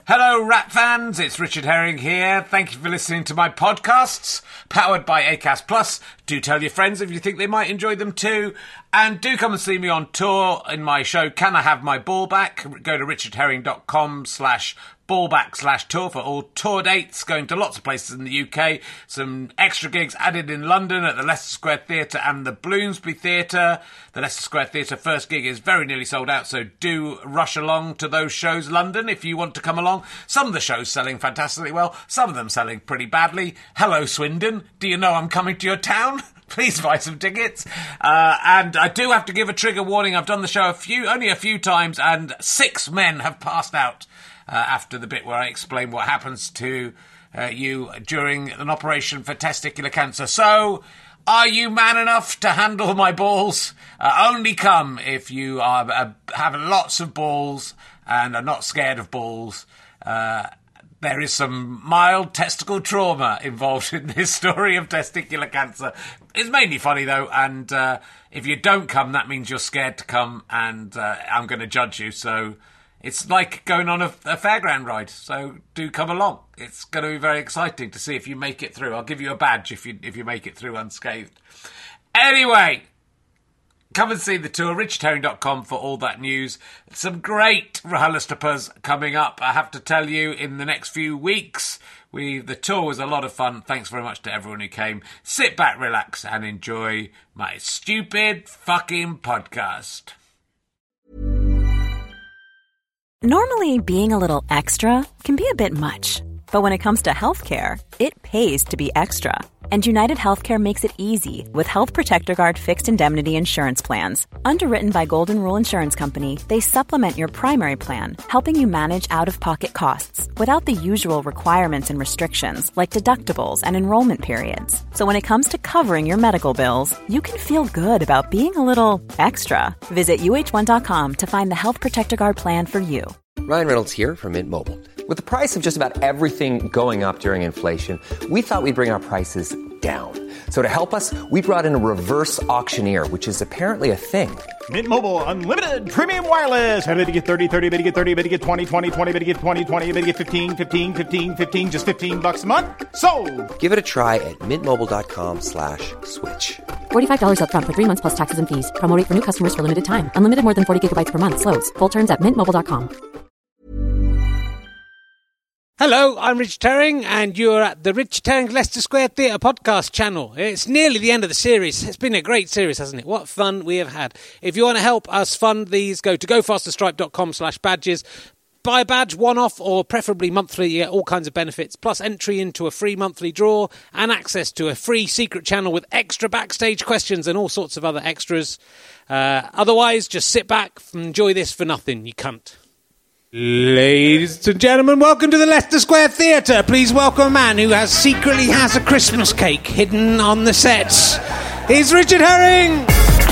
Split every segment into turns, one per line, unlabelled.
Hello, Rat fans. It's Richard Herring here. Thank you for listening to my podcasts, powered by Acast Plus. Do tell your friends if you think they might enjoy them too. And do come and see me on tour in my show, Can I Have My Ball Back? Go to richardherring.com/ballback/tour for all tour dates, going to lots of places in the UK. Some extra gigs added in London at the Leicester Square Theatre and the Bloomsbury Theatre. The Leicester Square Theatre first gig is very nearly sold out, so do rush along to those shows, London, if you want to come along. Some of the shows selling fantastically well, some of them selling pretty badly. Hello, Swindon. Do you know I'm coming to your town? Please buy some tickets. And I do have to give a trigger warning. I've done the show only a few times, and 6 men have passed out after the bit where I explain what happens to you during an operation for testicular cancer. So, are you man enough to handle my balls? Only come if you have lots of balls and are not scared of balls. There is some mild testicle trauma involved in this story of testicular cancer. It's mainly funny, though, and if you don't come, that means you're scared to come, and I'm going to judge you. So it's like going on a fairground ride, so do come along. It's going to be very exciting to see if you make it through. I'll give you a badge if you make it through unscathed. Anyway, come and see the tour, richardherring.com for all that news. Some great RHLSTPs coming up, I have to tell you, in the next few weeks. The tour was a lot of fun. Thanks very much to everyone who came. Sit back, relax, and enjoy my stupid fucking podcast.
Normally, being a little extra can be a bit much. But when it comes to healthcare, it pays to be extra. And United Healthcare makes it easy with Health Protector Guard fixed indemnity insurance plans. Underwritten by Golden Rule Insurance Company, they supplement your primary plan, helping you manage out-of-pocket costs without the usual requirements and restrictions like deductibles and enrollment periods. So when it comes to covering your medical bills, you can feel good about being a little extra. Visit uh1.com to find the Health Protector Guard plan for you.
Ryan Reynolds here from Mint Mobile. With the price of just about everything going up during inflation, we thought we'd bring our prices down. So to help us, we brought in a reverse auctioneer, which is apparently a thing.
Mint Mobile Unlimited Premium Wireless. How to get 30, 30, bit to get 30, bit to get 20, 20, 20, bit to get 20, 20, bit to get 15, 15, 15, 15, just $15 a month? Sold!
Give it a try at mintmobile.com/switch.
$45 up front for 3 months plus taxes and fees. Promo rate for new customers for limited time. Unlimited more than 40 gigabytes per month. Slows full terms at mintmobile.com.
Hello, I'm Richard Herring, and you're at the Richard Herring Leicester Square Theatre podcast channel. It's nearly the end of the series. It's been a great series, hasn't it? What fun we have had. If you want to help us fund these, go to gofasterstripe.com/badges. Buy a badge one-off or preferably monthly. You get all kinds of benefits, plus entry into a free monthly draw and access to a free secret channel with extra backstage questions and all sorts of other extras. Otherwise, just sit back and enjoy this for nothing, you cunt. Ladies and gentlemen, welcome to the Leicester Square Theatre. Please welcome a man who secretly has a Christmas cake hidden on the sets. He's Richard Herring!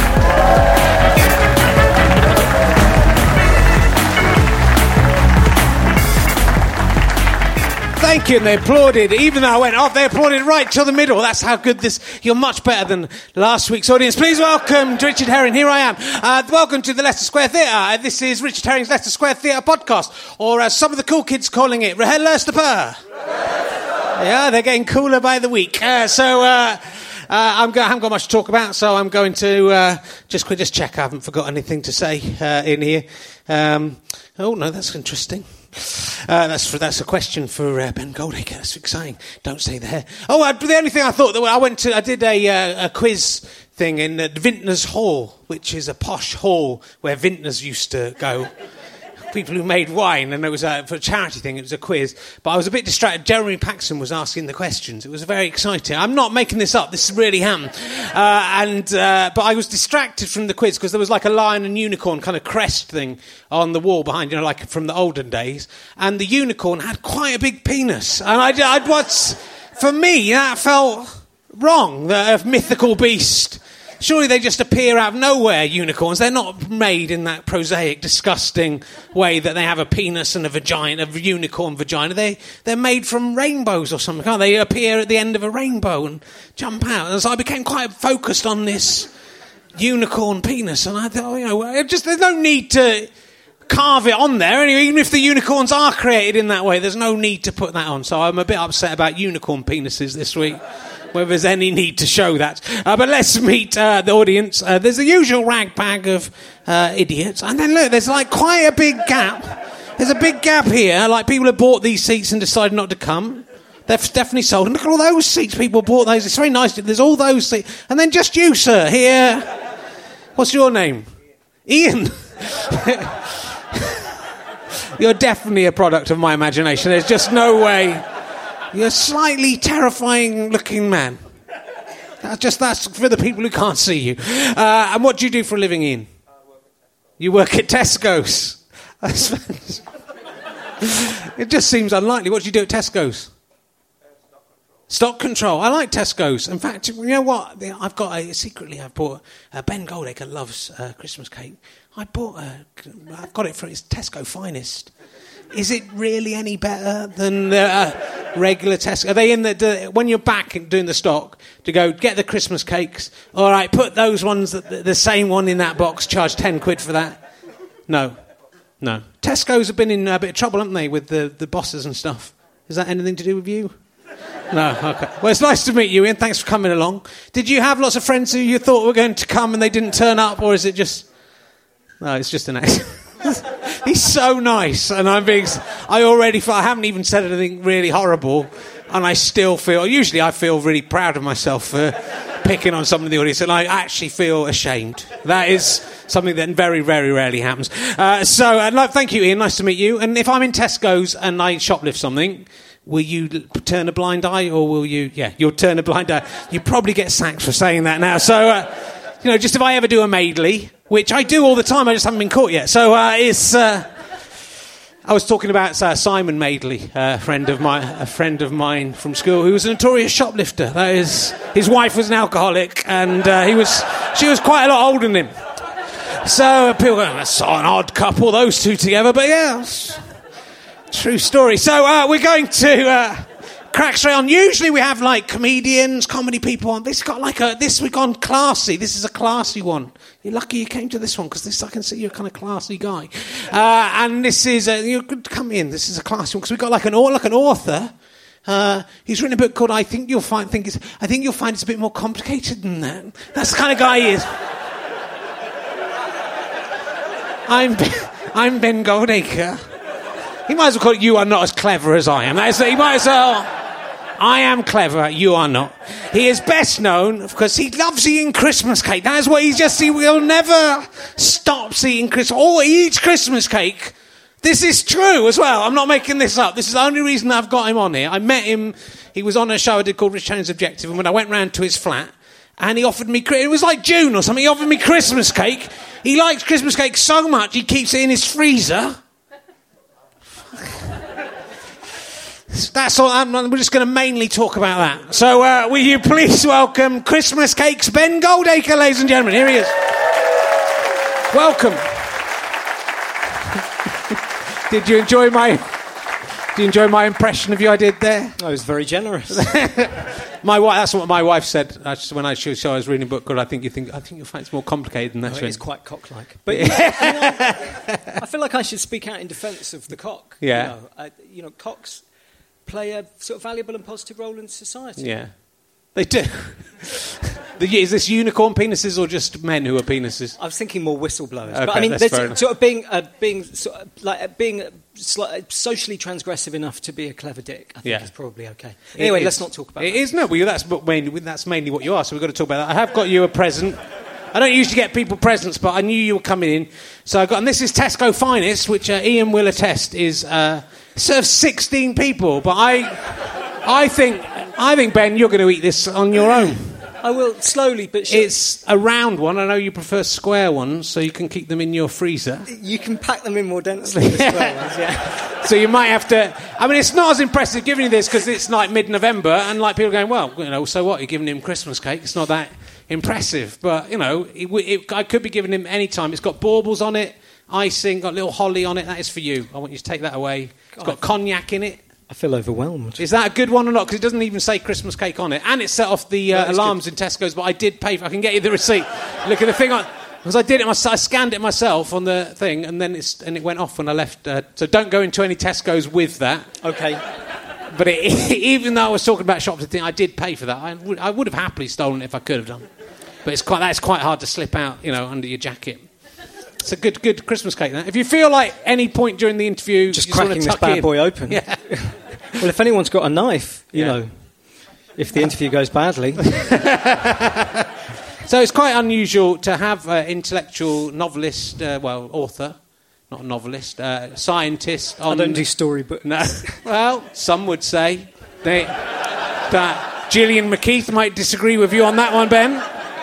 Thank you, and they applauded. Even though I went off, they applauded right till the middle. That's how good this... You're much better than last week's audience. Please welcome Richard Herring. Here I am. Welcome to the Leicester Square Theatre. This is Richard Herring's Leicester Square Theatre podcast, or as some of the cool kids calling it, RHLSTP. Yeah, they're getting cooler by the week. I haven't got much to talk about, so I'm going to just check I haven't forgot anything to say in here. Oh, no, that's interesting. That's a question for Ben Goldacre. That's exciting. Don't say the hair. Oh, the only thing I thought that I did a quiz thing in Vintners Hall, which is a posh hall where vintners used to go. People who made wine, and it was for a charity thing. It was a quiz, but I was a bit distracted. Jeremy Paxson was asking the questions. It was very exciting. I'm not making this up. This really happened. But I was distracted from the quiz because there was like a lion and unicorn kind of crest thing on the wall behind, like from the olden days. And the unicorn had quite a big penis, and for me that felt wrong. A mythical beast. Surely they just appear out of nowhere, unicorns. They're not made in that prosaic, disgusting way that they have a penis and a vagina, a unicorn vagina. They're made from rainbows or something, can't they? They appear at the end of a rainbow and jump out. And so I became quite focused on this unicorn penis. And I thought, there's no need to carve it on there. Anyway, even if the unicorns are created in that way, there's no need to put that on. So I'm a bit upset about unicorn penises this week, whether there's any need to show that. But let's meet the audience. There's the usual ragbag of idiots. And then look, there's like quite a big gap. There's a big gap here. Like people have bought these seats and decided not to come. They've definitely sold. And look at all those seats. People bought those. It's very nice. There's all those seats. And then just you, sir, here. What's your name? Ian. You're definitely a product of my imagination. There's just no way. You're a slightly terrifying-looking man. That's for the people who can't see you. And what do you do for a living, Ian? You work at Tesco's. It just seems unlikely. What do you do at Tesco's? Stock control. I like Tesco's. In fact, you know what? I've bought Ben Goldacre loves Christmas cake. I've got it from its Tesco Finest. Is it really any better than regular Tesco? Are they in when you're back doing the stock to go get the Christmas cakes? All right, put those ones, the same one in that box. Charge £10 for that. No. Tesco's have been in a bit of trouble, haven't they, with the bosses and stuff? Is that anything to do with you? No, okay. Well, it's nice to meet you, Ian. Thanks for coming along. Did you have lots of friends who you thought were going to come and they didn't turn up, or is it just... No, it's just an accident. He's so nice, and I haven't even said anything really horrible, and I still feel... Usually I feel really proud of myself for picking on someone in the audience, and I actually feel ashamed. That is something that very, very rarely happens. Thank you, Ian. Nice to meet you. And if I'm in Tesco's and I shoplift something... Will you turn a blind eye, or will you... Yeah, you'll turn a blind eye. You probably get sacked for saying that now. So, just if I ever do a Maidley, which I do all the time, I just haven't been caught yet. So, I was talking about Simon Maidley, a friend of mine from school, who was a notorious shoplifter. That is, his wife was an alcoholic, and she was quite a lot older than him. So, people go, that's an odd couple, those two together. But, yeah... True story. So we're going to crack straight on. Usually we have like comedians, comedy people on. This got this week on classy. This is a classy one. You're lucky you came to this one because I can see you're a kind of classy guy. And this is you're good to come in. This is a classy one because we've got like an author. He's written a book called I think you'll find it's a bit more complicated than that. That's the kind of guy he is. I'm Ben Goldacre. He might as well call it You Are Not As Clever As I Am. He might as well... I am clever, you are not. He is best known because he loves eating Christmas cake. That is what he will never stop eating Christmas... Or he eats Christmas cake. This is true as well. I'm not making this up. This is the only reason I've got him on here. I met him... He was on a show I did called Rich Channing's Objective, and when I went round to his flat, and he offered me... It was like June or something. He offered me Christmas cake. He likes Christmas cake so much, he keeps it in his freezer... That's all. We're just going to mainly talk about that. So, will you please welcome Christmas Cakes Ben Goldacre, ladies and gentlemen. Here he is. Welcome. Did you enjoy my impression of you I did there?
I was very generous.
That's what my wife said when I was reading a book called I think you'll find it's more complicated than that.
It is quite cock-like. But I feel like I should speak out in defence of the cock.
Yeah.
Cocks play a sort of valuable and positive role in society.
Yeah, they do. Is this unicorn penises or just men who are penises?
I was thinking more whistleblowers.
Okay,
but I mean,
that's
sort of being socially transgressive enough to be a clever dick. I think is probably okay. Anyway, let's not talk about that.
It is that's mainly what you are. So we've got to talk about that. I have got you a present. I don't usually get people presents, but I knew you were coming in, so I got. And this is Tesco Finest, which Ian will attest is. Serves 16 people, but I think Ben, you're going to eat this on your own.
I will slowly, but sure.
It's a round one. I know you prefer square ones, so you can keep them in your freezer.
You can pack them in more densely. The square ones, yeah.
So you might have to. I mean, it's not as impressive giving you this because it's like mid-November, and like people are going, well, so what? You're giving him Christmas cake. It's not that impressive, but I could be giving him any time. It's got baubles on it. Icing, got a little holly on it. That is for you. I want you to take that away. It's got cognac in it.
I feel overwhelmed.
Is that a good one or not? Because it doesn't even say Christmas cake on it. And it set off the alarms in Tesco's, but I did pay for it. I can get you the receipt. Look at the thing on... Because I did it, I scanned it myself on the thing, and then it went off when I left. So don't go into any Tesco's with that.
Okay.
But even though I was talking about shops, I did pay for that. I would have happily stolen it if I could have done. But that's quite hard to slip out, under your jacket. It's a good Christmas cake, that. If you feel like any point during the interview...
Just cracking this bad boy open.
Yeah.
Well, if anyone's got a knife, you know, if the interview goes badly...
So it's quite unusual to have an intellectual novelist, author, not a novelist, scientist...
I don't do storybooks.
No. Well, some would say that Gillian McKeith might disagree with you on that one, Ben.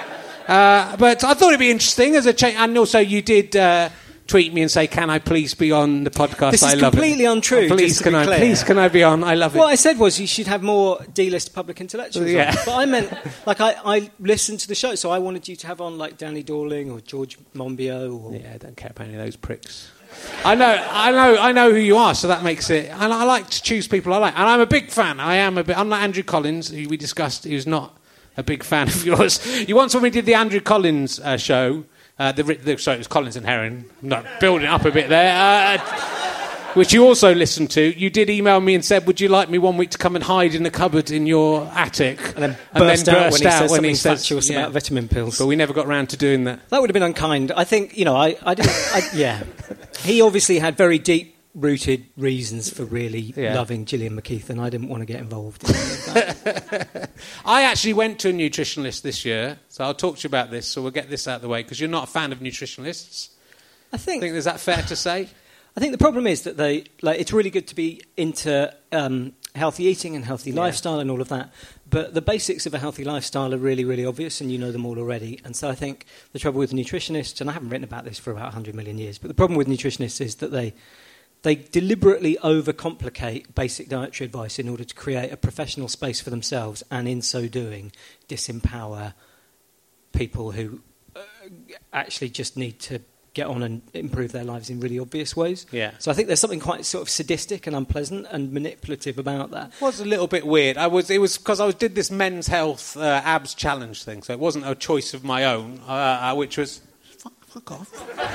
But I thought it'd be interesting as a change. And also, you did tweet me and say, "Can I please be on the podcast?"
This is completely untrue.
Please, can I be on? I love it.
What I said was you should have more D-list public intellectuals.
Yeah.
On. But I meant I listened to the show, so I wanted you to have on like Danny Dorling or George Monbiot. Or...
Yeah, I don't care about any of those pricks. I know who you are, so that makes it. And I like to choose people I like, and I'm a big fan. Unlike Andrew Collins, who we discussed, who's not a big fan of yours. You once when we did the Andrew Collins show, sorry, it was Collins and Herring. I'm not building up a bit there. Which you also listened to. You did email me and said, "Would you like me one week to come and hide in the cupboard in your attic?"
And then burst out when he said something fatuous about vitamin pills.
But we never got round to doing that.
That would have been unkind. I think, I didn't... yeah. He obviously had very deep-rooted reasons for really loving Gillian McKeith, and I didn't want to get involved in that.
I actually went to a nutritionalist this year, so I'll talk to you about this, so we'll get this out of the way, because you're not a fan of nutritionalists. I think is that fair to say?
I think the problem is that it's really good to be into healthy eating and healthy lifestyle and all of that, but the basics of a healthy lifestyle are really, really obvious, and you know them all already. And so I think the trouble with nutritionists, and I haven't written about this for about 100 million years, but the problem with nutritionists is that they deliberately overcomplicate basic dietary advice in order to create a professional space for themselves, and in so doing, disempower people who actually just need to get on and improve their lives in really obvious ways.
Yeah.
So I think there's something quite sort of sadistic and unpleasant and manipulative about that.
It was a little bit weird. It was because I did this men's health abs challenge thing, so it wasn't a choice of my own, which was... Fuck off.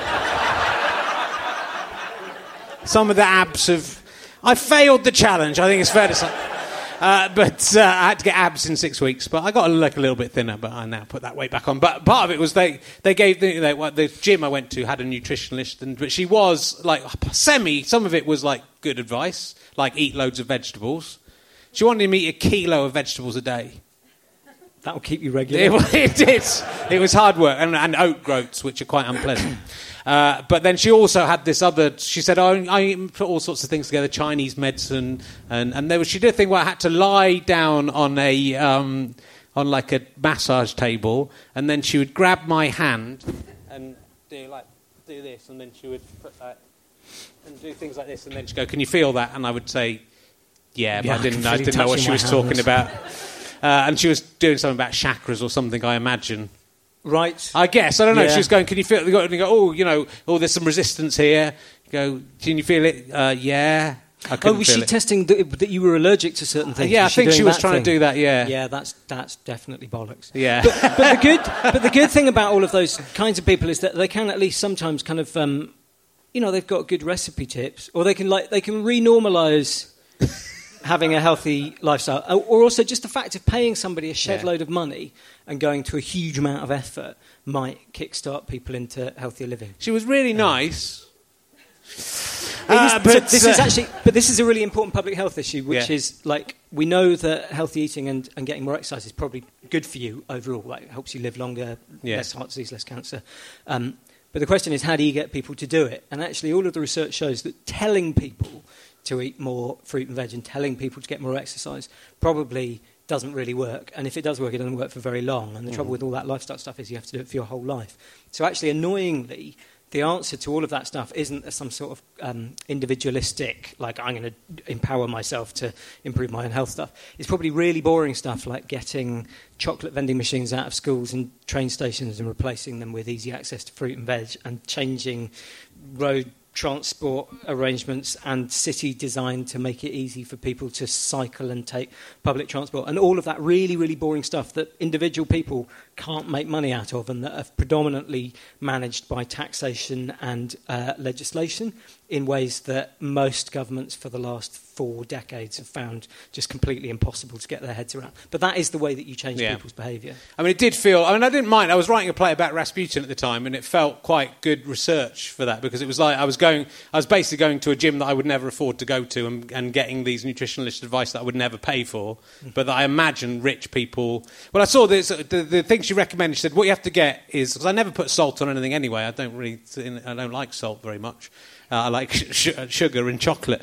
Some of the abs have... I failed the challenge, I think it's fair to say. But I had to get abs in 6 weeks, but I got a little bit thinner, but I now put that weight back on. But part of it was they gave... the gym I went to had a nutritionist, but she was like some of it was like good advice, like eat loads of vegetables. She wanted me to eat 1 kilo of vegetables a day.
That will keep you regular.
It did. It was hard work, and oat groats, which are quite unpleasant. But then she also had this other... She said, I put all sorts of things together, Chinese medicine, and she did a thing where I had to lie down on on like a massage table, and then she would grab my hand and do this, and then she would put that and do things like this, and then she'd go, "Can you feel that?" And I would say, "Yeah," but I didn't know what she was talking about. And she was doing something about chakras or something, I imagine.
Right.
I guess. I don't know. Yeah. She was going, "Can you feel it?" And you go, there's some resistance here. You go, "Can you feel it?" Yeah. I couldn't feel it.
Was she testing that you were allergic to certain things?
Yeah, I think she was trying to do that, yeah.
Yeah, that's definitely bollocks.
Yeah.
But the good thing about all of those kinds of people is that they can at least sometimes kind of, they've got good recipe tips, or they can renormalise having a healthy lifestyle, or also just the fact of paying somebody a shed load of money and going to a huge amount of effort might kickstart people into healthier living.
She was really nice.
This is a really important public health issue, which is like, we know that healthy eating and getting more exercise is probably good for you overall. Like, it helps you live longer, less heart disease, less cancer. But the question is, how do you get people to do it? And actually, all of the research shows that telling people to eat more fruit and veg and telling people to get more exercise probably doesn't really work. And if it does work, it doesn't work for very long. And the trouble with all that lifestyle stuff is you have to do it for your whole life. So actually, annoyingly, the answer to all of that stuff isn't some sort of individualistic, like, I'm going to empower myself to improve my own health stuff. It's probably really boring stuff like getting chocolate vending machines out of schools and train stations and replacing them with easy access to fruit and veg, and changing road transport arrangements and city design to make it easy for people to cycle and take public transport, and all of that really, really boring stuff that individual people can't make money out of, and that are predominantly managed by taxation and legislation in ways that most governments for the last 4 decades have found just completely impossible to get their heads around. But that is the way that you change people's behaviour.
I mean, it did feel... I mean, I didn't mind. I was writing a play about Rasputin at the time, and it felt quite good research for that, because it was like I was basically going to a gym that I would never afford to go to and getting these nutritionalist advice that I would never pay for, but that I imagine rich people... Well, I saw this, the thing she recommended, she said, what you have to get is... Because I never put salt on anything anyway. I don't like salt very much. I like sugar and chocolate.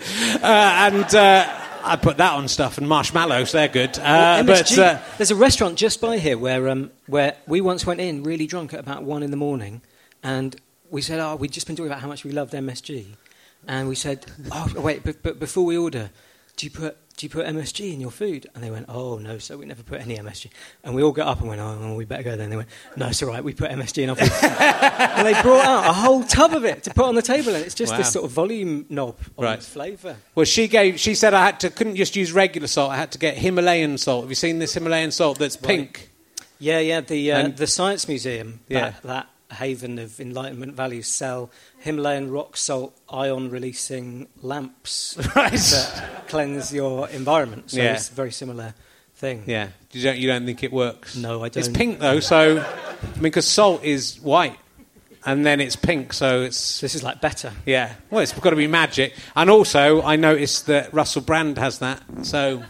I put that on stuff, and marshmallows, they're good.
There's a restaurant just by here where we once went in really drunk at about 1 a.m, and we said, we'd just been talking about how much we loved MSG. And we said, wait, but before we order, do you put MSG in your food? And they went, oh, no, sir, we never put any MSG. And we all got up and went, oh, we better go then. They went, no, it's all right, we put MSG in our food. And they brought out a whole tub of it to put on the table, and it's just this sort of volume knob on its flavour.
Well, she said I couldn't just use regular salt, I had to get Himalayan salt. Have you seen this Himalayan salt that's pink?
Yeah, the Science Museum, that haven of Enlightenment values, sell Himalayan rock salt ion-releasing lamps that cleanse your environment. So it's a very similar thing.
Yeah. You don't think it works?
No, I don't.
It's pink, though, so... I mean, because salt is white, and then it's pink, so it's...
This is like better.
Yeah. Well, it's got to be magic. And also, I noticed that Russell Brand has that, so...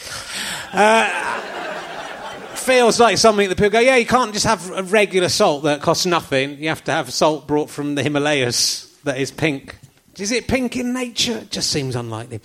feels like something that people go, you can't just have a regular salt that costs nothing. You have to have salt brought from the Himalayas that is pink. Is it pink in nature? It just seems unlikely.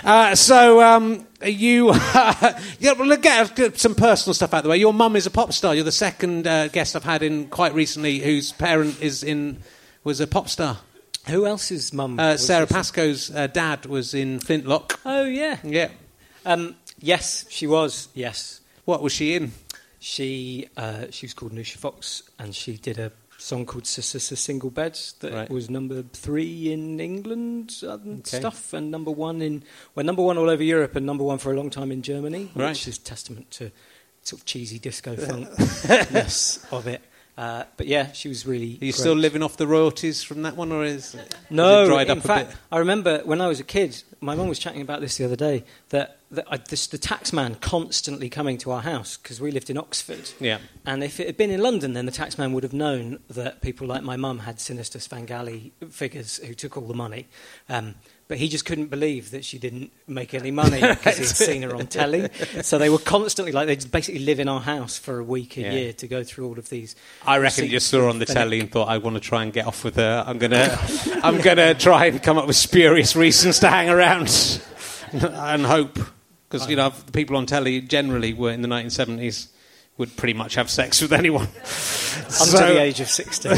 You... let's get some personal stuff out of the way. Your mum is a pop star. You're the second guest I've had in quite recently whose parent was a pop star.
Who else's mum?
Sarah Pascoe's dad was in Flintlock.
Oh, yeah.
Yeah.
Yes, she was, yes.
What was she in?
She was called Nusha Fox, and she did a song called Single Beds that was number 3 in England and stuff, and number 1 all over Europe, and number 1 for a long time in Germany, which is testament to sort of cheesy disco funkness of it. But yeah, she was really.
Are you still living off the royalties from that one, or is it
dried up a bit? I remember when I was a kid, my mum was chatting about this the other day, that the taxman constantly coming to our house, because we lived in Oxford.
Yeah.
And if it had been in London, then the taxman would have known that people like my mum had sinister Svengali figures who took all the money. But he just couldn't believe that she didn't make any money because he'd seen her on telly. So they were constantly they'd basically live in our house for a week a year to go through all of these.
I reckon he just saw her on the telly and thought, I want to try and get off with her. I'm gonna try and come up with spurious reasons to hang around and hope. Because, the people on telly generally were in the 1970s would pretty much have sex with anyone.
Under the age of 60.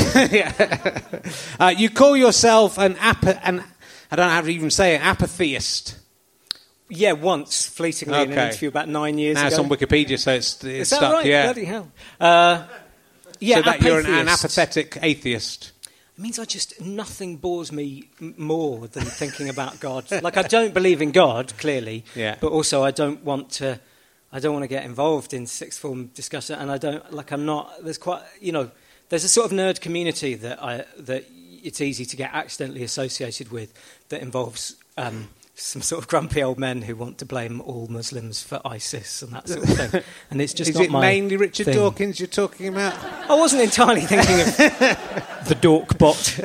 You call yourself I don't know how to even say it, apatheist.
Yeah, once, fleetingly, in an interview about 9 years ago.
Now it's on Wikipedia, so it's
Is
stuck.
That right?
Yeah.
Bloody hell. So
that you're an apathetic atheist.
It means nothing bores me more than thinking about God. I don't believe in God, clearly, but also I don't want to get involved in sixth form discussion, and there's a sort of nerd community that it's easy to get accidentally associated with that involves some sort of grumpy old men who want to blame all Muslims for ISIS and that sort of thing. And it's just
Is it mainly Richard Dawkins you're talking about?
I wasn't entirely thinking of the Dork bot.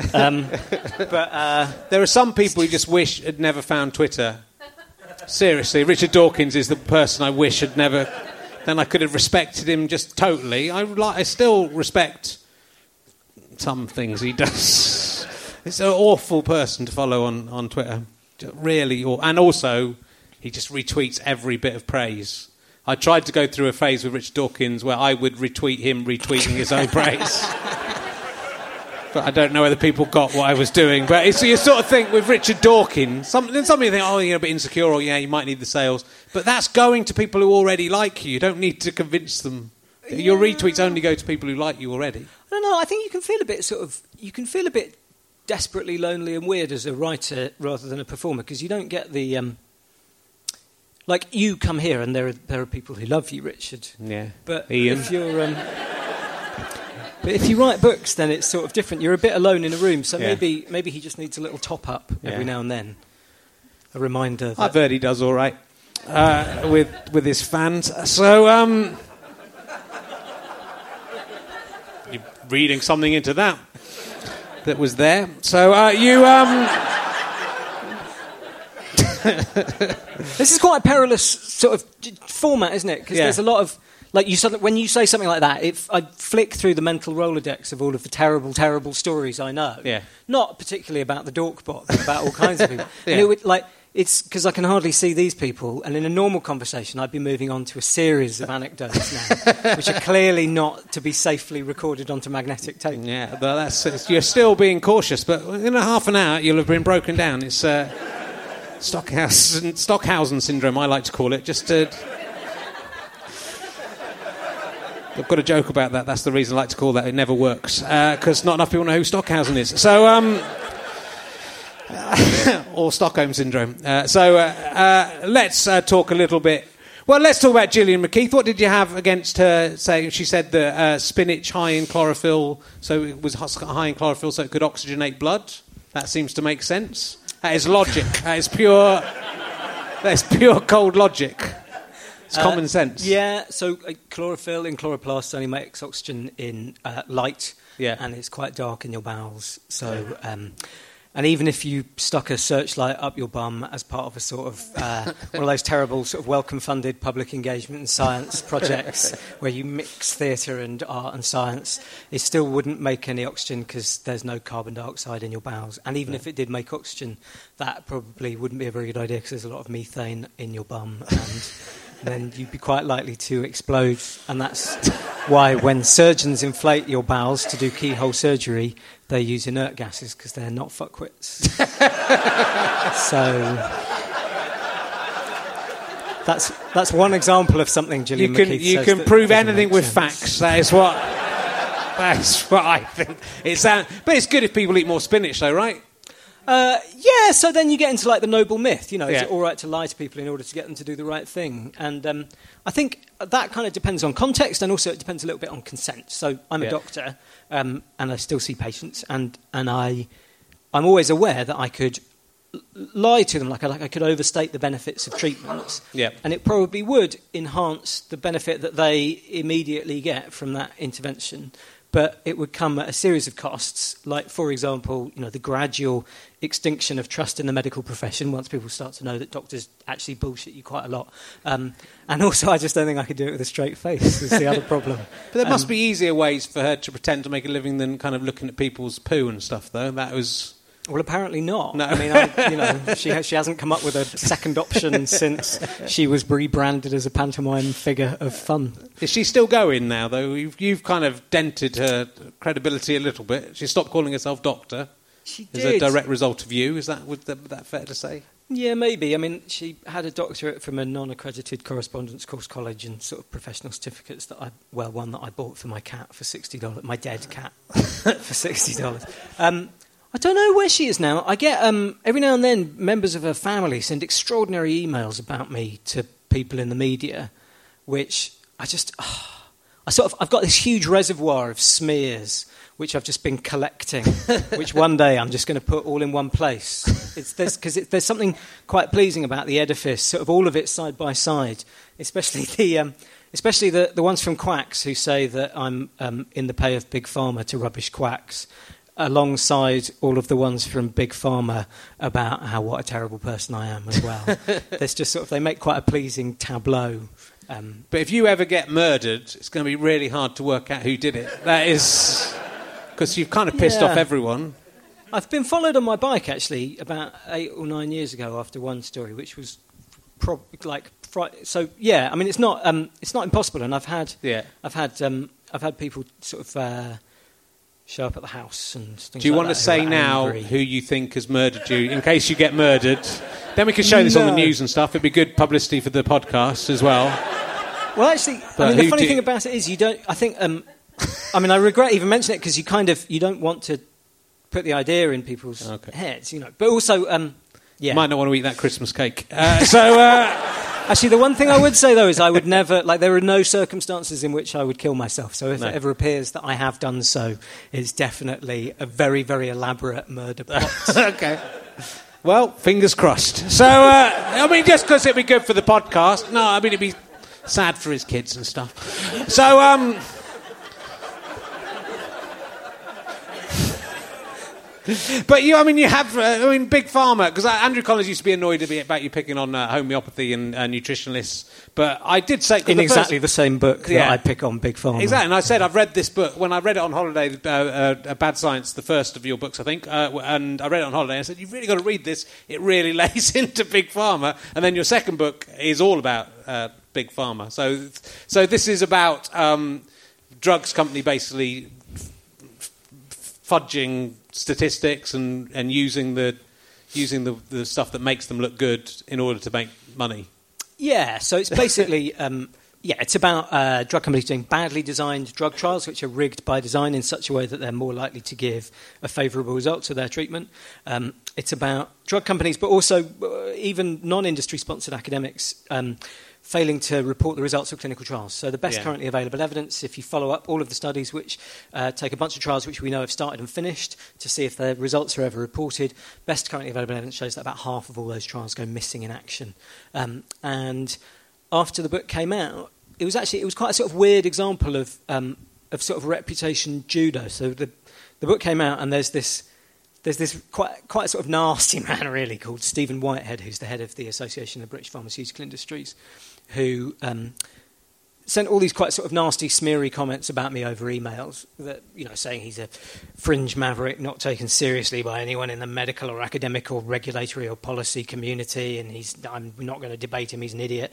But
there are some people who just wish had never found Twitter. Seriously, Richard Dawkins is the person I wish had never... Then I could have respected him just totally. I still respect some things he does. It's an awful person to follow on Twitter. Really, and also he just retweets every bit of praise. I tried to go through a phase with Richard Dawkins where I would retweet him retweeting his own praise. But I don't know whether people got what I was doing. But it's, you sort of think with Richard Dawkins, some people think, you're a bit insecure, or you might need the sales. But that's going to people who already like you. You don't need to convince them. Yeah. Your retweets only go to people who like you already.
I don't know. I think you can feel a bit desperately lonely and weird as a writer rather than a performer, because you don't get the like you come here and there are people who love you, Richard.
Yeah.
But
Ian.
if you're but if you write books, then it's sort of different. You're a bit alone in a room, so maybe he just needs a little top up every now and then. A reminder.
I've heard he does all right with his fans. So you're reading something into that was there. So you.
This is quite a perilous sort of format, isn't it? Because there's a lot of like when you say something like that, I flick through the mental Rolodex of all of the terrible, terrible stories I know.
Yeah.
Not particularly about the Dorkbot, but about all kinds of people. And it would, it's because I can hardly see these people, and in a normal conversation, I'd be moving on to a series of anecdotes now, which are clearly not to be safely recorded onto magnetic tape.
Yeah, but you're still being cautious. But in a half an hour, you'll have been broken down. It's Stockhausen syndrome, I like to call it. Just I've got a joke about that. That's the reason I like to call that. It never works because not enough people know who Stockhausen is. So, or Stockholm syndrome. Let's talk a little bit. Well, let's talk about Gillian McKeith. What did you have against her? Saying she said that spinach high in chlorophyll, so it was high in chlorophyll, so it could oxygenate blood. That seems to make sense. That is logic. That is pure cold logic. It's common sense.
Yeah, so chlorophyll in chloroplasts only makes oxygen in light, and it's quite dark in your bowels. So, and even if you stuck a searchlight up your bum as part of a sort of one of those terrible sort of welcome-funded public engagement and science projects where you mix theatre and art and science, it still wouldn't make any oxygen because there's no carbon dioxide in your bowels. And even if it did make oxygen, that probably wouldn't be a very good idea because there's a lot of methane in your bum, and then you'd be quite likely to explode. And that's why when surgeons inflate your bowels to do keyhole surgery, they use inert gases because they're not fuckwits. So that's one example of something Gillian McKeith says.
You can prove anything with facts. That's what I think. But it's good if people eat more spinach, though, right?
Yeah, so then you get into like the noble myth, is it all right to lie to people in order to get them to do the right thing? And I think that kind of depends on context, and also it depends a little bit on consent. So I'm a doctor, and I still see patients, and I'm always aware that I could lie to them, like I could overstate the benefits of treatments, and it probably would enhance the benefit that they immediately get from that intervention. But it would come at a series of costs, like, for example, the gradual extinction of trust in the medical profession once people start to know that doctors actually bullshit you quite a lot. And also, I just don't think I could do it with a straight face, is the other problem.
But there must be easier ways for her to pretend to make a living than kind of looking at people's poo and stuff, though. That was...
Well, apparently not.
No.
I mean, she hasn't come up with a second option since she was rebranded as a pantomime figure of fun.
Is she still going now, though? You've kind of dented her credibility a little bit. She stopped calling herself doctor.
She
as
did.
a direct result of you. Is that fair to say?
Yeah, maybe. I mean, she had a doctorate from a non-accredited correspondence course college and sort of professional certificates one that I bought for my cat for $60, my dead cat for $60. I don't know where she is now. I get, every now and then, members of her family send extraordinary emails about me to people in the media, which I've got this huge reservoir of smears which I've just been collecting, which one day I'm just going to put all in one place. Because there's something quite pleasing about the edifice, sort of all of it side by side, especially the ones from quacks who say that I'm in the pay of Big Pharma to rubbish quacks, alongside all of the ones from Big Pharma about what a terrible person I am as well. There's just sort of, they make quite a pleasing tableau.
But if you ever get murdered, it's going to be really hard to work out who did it. That is... Because you've kind of pissed off everyone.
I've been followed on my bike, actually, about 8 or 9 years ago after one story, which was so, yeah, I mean, it's not impossible, and I've had people sort of... show up at the house and things like that.
Do you want to say now who you think has murdered you, in case you get murdered? Then we could show this on the news and stuff. It'd be good publicity for the podcast as well.
Well, actually, the funny thing about it is you don't... I think... I regret even mentioning it because you don't want to put the idea in people's heads, But also,
Might not want to eat that Christmas cake.
Actually, the one thing I would say, though, is I would never... there are no circumstances in which I would kill myself. So if it ever appears that I have done so, it's definitely a very, very elaborate murder plot.
Okay. Well, fingers crossed. So, just because it'd be good for the podcast. No, it'd be sad for his kids and stuff. So, But you have, Big Pharma, because Andrew Collins used to be annoyed about you picking on homeopathy and nutritionalists, but I did say...
In exactly the same book that I pick on Big Pharma.
Exactly, and I said I've read this book. When I read it on holiday, Bad Science, the first of your books, I think, and I read it on holiday, and I said, you've really got to read this. It really lays into Big Pharma. And then your second book is all about Big Pharma. So this is about drugs company basically fudging statistics and using the stuff that makes them look good in order to make money.
Yeah, so it's basically it's about drug companies doing badly designed drug trials which are rigged by design in such a way that they're more likely to give a favourable result to their treatment. It's about drug companies, but also even non-industry sponsored academics failing to report the results of clinical trials. So the best currently available evidence, if you follow up all of the studies which take a bunch of trials which we know have started and finished to see if their results are ever reported, best currently available evidence shows that about half of all those trials go missing in action. And after the book came out, it was quite a sort of weird example of sort of reputation judo. So the book came out, and there's this quite sort of nasty man, really, called Stephen Whitehead, who's the head of the Association of British Pharmaceutical Industries, who sent all these quite sort of nasty, smeary comments about me over emails, that saying he's a fringe maverick, not taken seriously by anyone in the medical or academic or regulatory or policy community, and I'm not going to debate him, he's an idiot.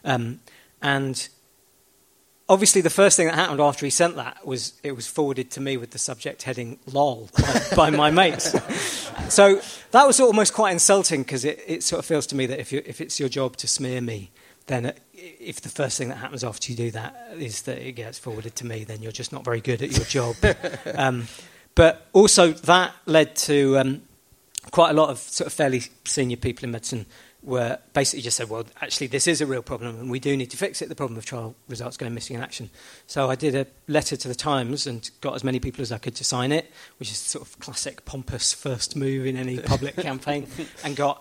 And obviously, the first thing that happened after he sent that was it was forwarded to me with the subject heading "lol" by my mates. So that was almost quite insulting, because it sort of feels to me that if it's your job to smear me, then if the first thing that happens after you do that is that it gets forwarded to me, then you're just not very good at your job. But also that led to quite a lot of sort of fairly senior people in medicine were basically just said, well, actually, this is a real problem and we do need to fix it, the problem of trial results going missing in action. So I did a letter to the Times and got as many people as I could to sign it, which is sort of classic pompous first move in any public campaign, and got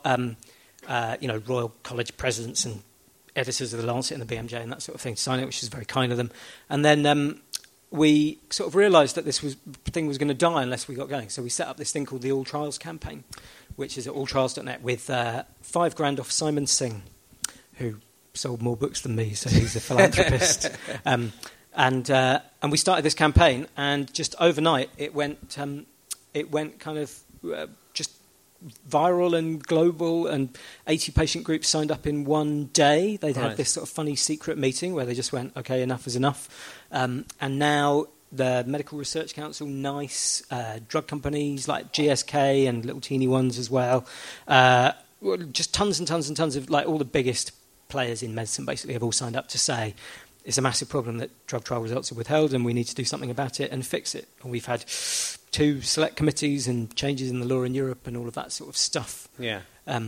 Royal College presidents and editors of the Lancet and the BMJ and that sort of thing to sign it, which is very kind of them. And then we sort of realised that this thing was going to die unless we got going. So we set up this thing called the All Trials campaign, which is at alltrials.net, with $5,000 off Simon Singh, who sold more books than me, so he's a philanthropist. And we started this campaign, and just overnight it went kind of just viral and global, and 80 patient groups signed up in one day. They'd had this sort of funny secret meeting where they just went, okay, enough is enough. And now the Medical Research Council, NICE, drug companies like GSK and little teeny ones as well, just tons and tons and tons of, like, all the biggest players in medicine basically have all signed up to say it's a massive problem that drug trial results are withheld and we need to do something about it and fix it. And we've had 2 select committees and changes in the law in Europe and all of that sort of stuff.
Yeah.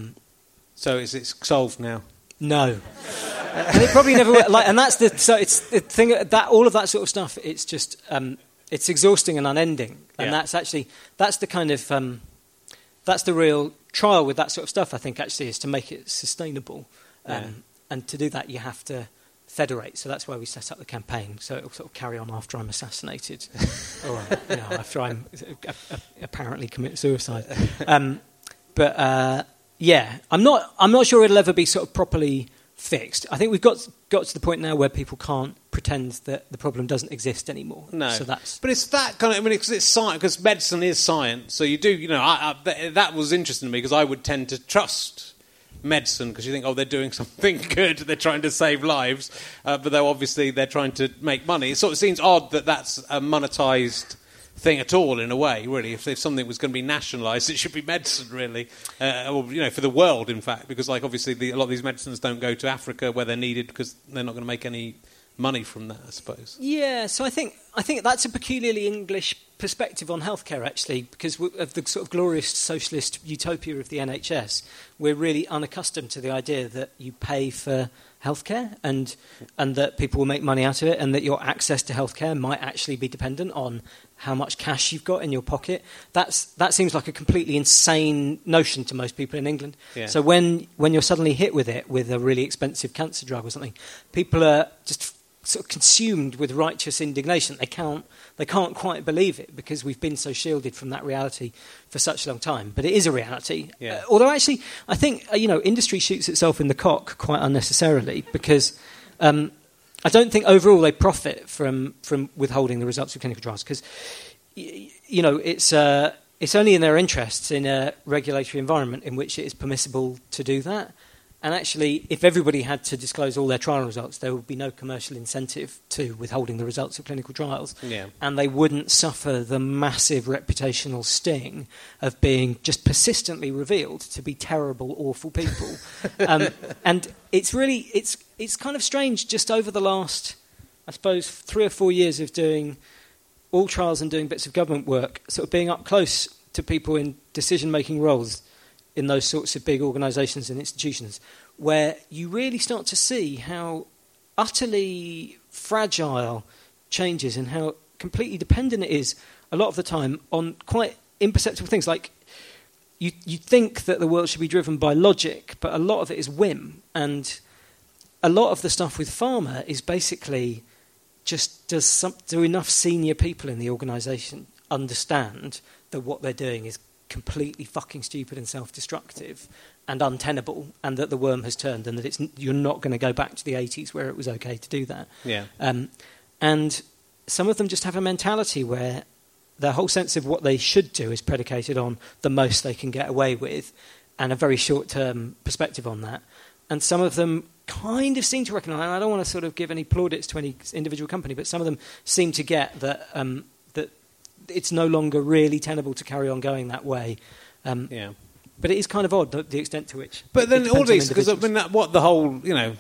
So is it solved now?
No. And it probably never will. And it's the thing that all of that sort of stuff, it's just it's exhausting and unending. And that's the kind of that's the real trial with that sort of stuff, I think, actually, is to make it sustainable. And to do that you have to federate. So that's why we set up the campaign. So it'll sort of carry on after I'm assassinated, or after I'm apparently commit suicide. Yeah, I'm not sure it'll ever be sort of properly fixed. I think we've got to the point now where people can't pretend that the problem doesn't exist anymore.
No,
so but
it's that kind of. I mean, it's science, because medicine is science. So you do, that was interesting to me, because I would tend to trust medicine, because you think, oh, they're doing something good, they're trying to save lives, but they're trying to make money. It sort of seems odd that that's a monetised thing at all, in a way, really. If something was going to be nationalised, it should be medicine, really, or for the world, in fact, because obviously a lot of these medicines don't go to Africa where they're needed, because they're not going to make any money from that, I suppose.
Yeah, so I think I think that's a peculiarly English perspective on healthcare, actually, because of the sort of glorious socialist utopia of the NHS. We're really unaccustomed to the idea that you pay for healthcare and that people will make money out of it, and that your access to healthcare might actually be dependent on how much cash you've got in your pocket. That seems like a completely insane notion to most people in England. Yeah. So when you're suddenly hit with it, with a really expensive cancer drug or something, people are just sort of consumed with righteous indignation. They can't quite believe it, because we've been so shielded from that reality for such a long time. But it is a reality. Yeah. Although actually, I think industry shoots itself in the cock quite unnecessarily, because I don't think overall they profit from withholding the results of clinical trials, because it's only in their interests in a regulatory environment in which it is permissible to do that. And actually, if everybody had to disclose all their trial results, there would be no commercial incentive to withholding the results of clinical trials. Yeah. And they wouldn't suffer the massive reputational sting of being just persistently revealed to be terrible, awful people. And it's really, it's kind of strange, just over the last, I suppose, 3 or 4 years of doing all trials and doing bits of government work, sort of being up close to people in decision-making roles in those sorts of big organisations and institutions, where you really start to see how utterly fragile change is and how completely dependent it is a lot of the time on quite imperceptible things. Like, you think that the world should be driven by logic, but a lot of it is whim. And a lot of the stuff with pharma is basically just do enough senior people in the organisation understand that what they're doing is completely fucking stupid and self-destructive and untenable, and that the worm has turned, and that you're not going to go back to the 80s where it was okay to do that. Yeah. And some of them just have a mentality where their whole sense of what they should do is predicated on the most they can get away with, and a very short-term perspective on that. And some of them kind of seem to recognise, and I don't want to sort of give any plaudits to any individual company, but some of them seem to get that that it's no longer really tenable to carry on going that way. But it is kind of odd, the extent to which.
But then all these, because I mean, what the whole,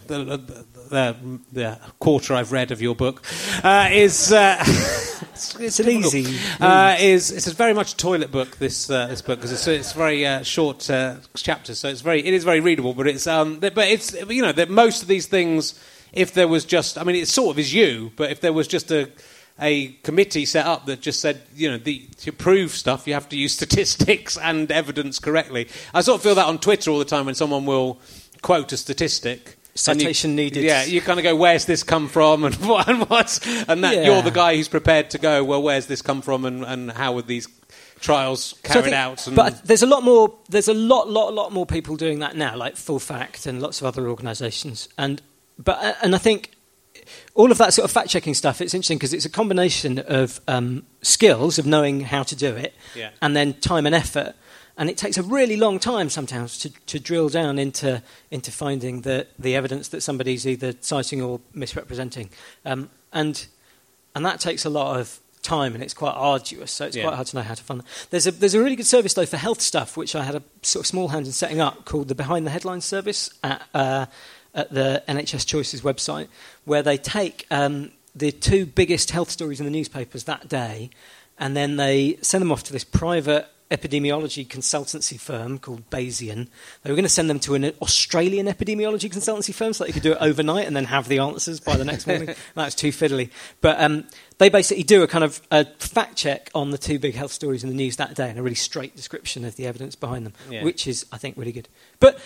the quarter I've read of your book is.
It's an easy.
It's very much a toilet book. This book, because it's very short chapters, so it is very readable. But it's that most of these things, if there was just, I mean, it sort of is you, but if there was just a committee set up that just said, to prove stuff, you have to use statistics and evidence correctly. I sort of feel that on Twitter all the time when someone will quote a statistic.
Citation needed.
Yeah, you kind of go, where's this come from, and you're the guy who's prepared to go, well, where's this come from, and how were these trials carried out?
But there's a lot more. There's a lot more people doing that now, like Full Fact and lots of other organisations, and I think all of that sort of fact-checking stuff, it's interesting because it's a combination of skills of knowing how to do it, and then time and effort. And it takes a really long time sometimes to drill down into finding the evidence that somebody's either citing or misrepresenting. And that takes a lot of time, and it's quite arduous, so it's quite hard to know how to fund that. There's a really good service, though, for health stuff, which I had a sort of small hand in setting up, called the Behind the Headlines service at the NHS Choices website, where they take the 2 biggest health stories in the newspapers that day, and then they send them off to this private epidemiology consultancy firm called Bayesian. They were going to send them to an Australian epidemiology consultancy firm so that they could do it overnight and then have the answers by the next morning. That's too fiddly. But they basically do a kind of a fact check on the 2 big health stories in the news that day and a really straight description of the evidence behind them, which is, I think, really good. But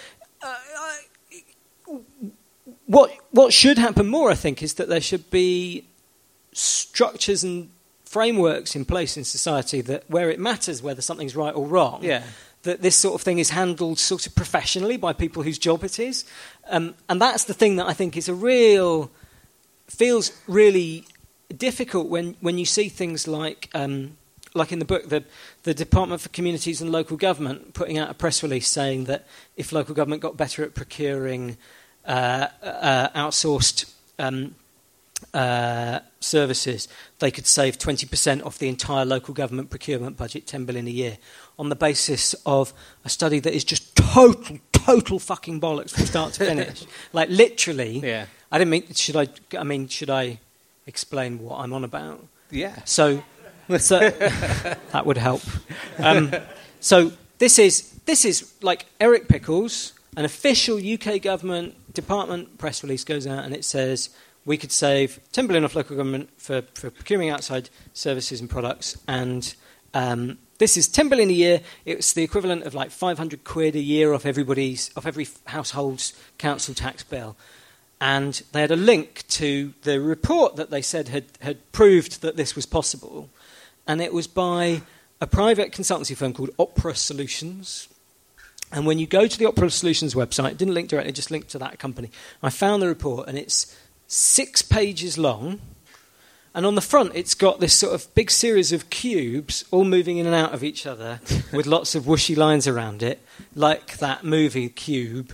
what should happen more, I think, is that there should be structures and frameworks in place in society that, where it matters whether something's right or wrong, that this sort of thing is handled sort of professionally by people whose job it is. And that's the thing that I think is feels really difficult when you see things like in the book, the Department for Communities and Local Government putting out a press release saying that if local government got better at procuring outsourced services, they could save 20% off the entire local government procurement budget, 10 billion a year, on the basis of a study that is just total fucking bollocks from start to finish. Like, literally. Yeah. I didn't mean. Should I explain what I'm on about?
Yeah.
So that would help. So this is like Eric Pickles, an official UK government department press release goes out and it says we could save 10 billion off local government for procuring outside services and products, and this is 10 billion a year. It's the equivalent of like 500 quid a year off every household's council tax bill. And they had a link to the report that they said had proved that this was possible, and it was by a private consultancy firm called Opera Solutions. And when you go to the Opera Solutions website, it didn't link directly, just linked to that company. I found the report, and it's 6 pages long. And on the front, it's got this sort of big series of cubes all moving in and out of each other with lots of whooshy lines around it, like that movie Cube.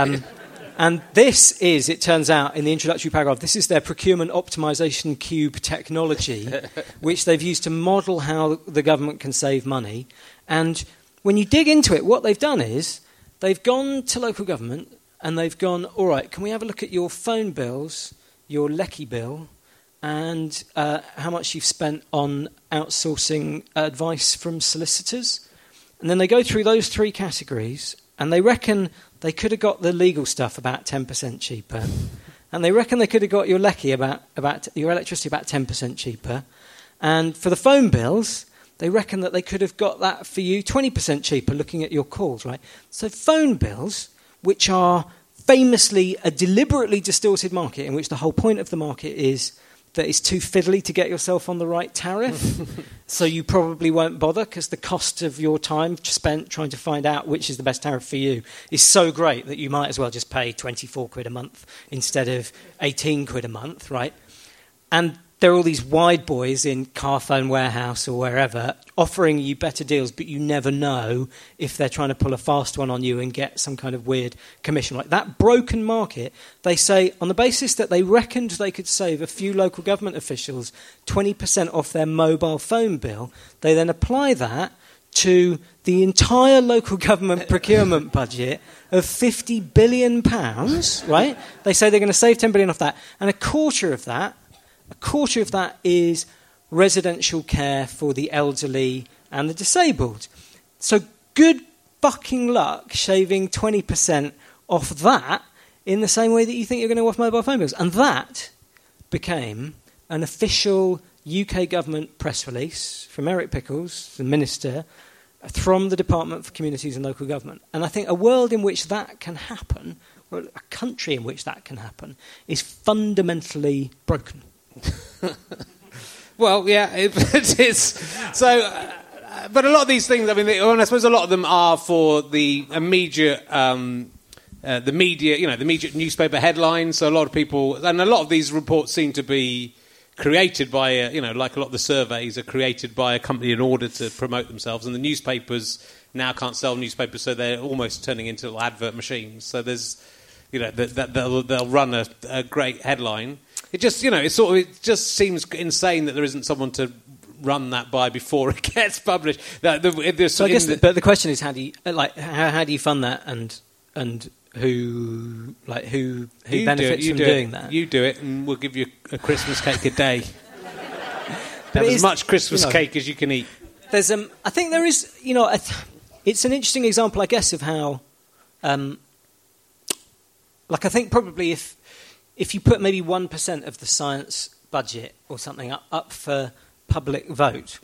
And this is, it turns out, in the introductory paragraph, this is their procurement optimization cube technology, which they've used to model how the government can save money. And when you dig into it, what they've done is they've gone to local government and they've gone, all right, can we have a look at your phone bills, your lecky bill, and how much you've spent on outsourcing advice from solicitors? And then they go through those 3 categories, and they reckon they could have got the legal stuff about 10% cheaper, and they reckon they could have got your lecky about your electricity about 10% cheaper, and for the phone bills, they reckon that they could have got that for you 20% cheaper looking at your calls, right? So phone bills, which are famously a deliberately distorted market in which the whole point of the market is that it's too fiddly to get yourself on the right tariff, so you probably won't bother because the cost of your time spent trying to find out which is the best tariff for you is so great that you might as well just pay 24 quid a month instead of 18 quid a month, right? And there are all these wide boys in Carphone Warehouse or wherever offering you better deals, but you never know if they're trying to pull a fast one on you and get some kind of weird commission. Like that broken market, they say, on the basis that they reckoned they could save a few local government officials 20% off their mobile phone bill, they then apply that to the entire local government procurement budget of £50 billion, right? They say they're going to save 10 billion off that, and a quarter of that is residential care for the elderly and the disabled. So good fucking luck shaving 20% off that in the same way that you think you're going to off mobile phone bills. And that became an official UK government press release from Eric Pickles, the minister, from the Department for Communities and Local Government. And I think a world in which that can happen, or a country in which that can happen, is fundamentally broken.
Well, yeah, it's so. But a lot of these things, I mean, I suppose a lot of them are for the immediate, the media, the immediate newspaper headlines. So a lot of people, and a lot of these reports seem to be created by, like a lot of the surveys are created by a company in order to promote themselves, and the newspapers now can't sell newspapers, so they're almost turning into little advert machines. So there's, they'll run a great headline. It just, it just seems insane that there isn't someone to run that by before it gets published.
So I guess, but the question is, how do you fund that, and who benefits from doing that?
You do it, and we'll give you a Christmas cake a day. Have as much Christmas cake as you can eat.
There's, I think there is, it's an interesting example, I guess, of how, I think probably if you put maybe 1% of the science budget or something up for public vote,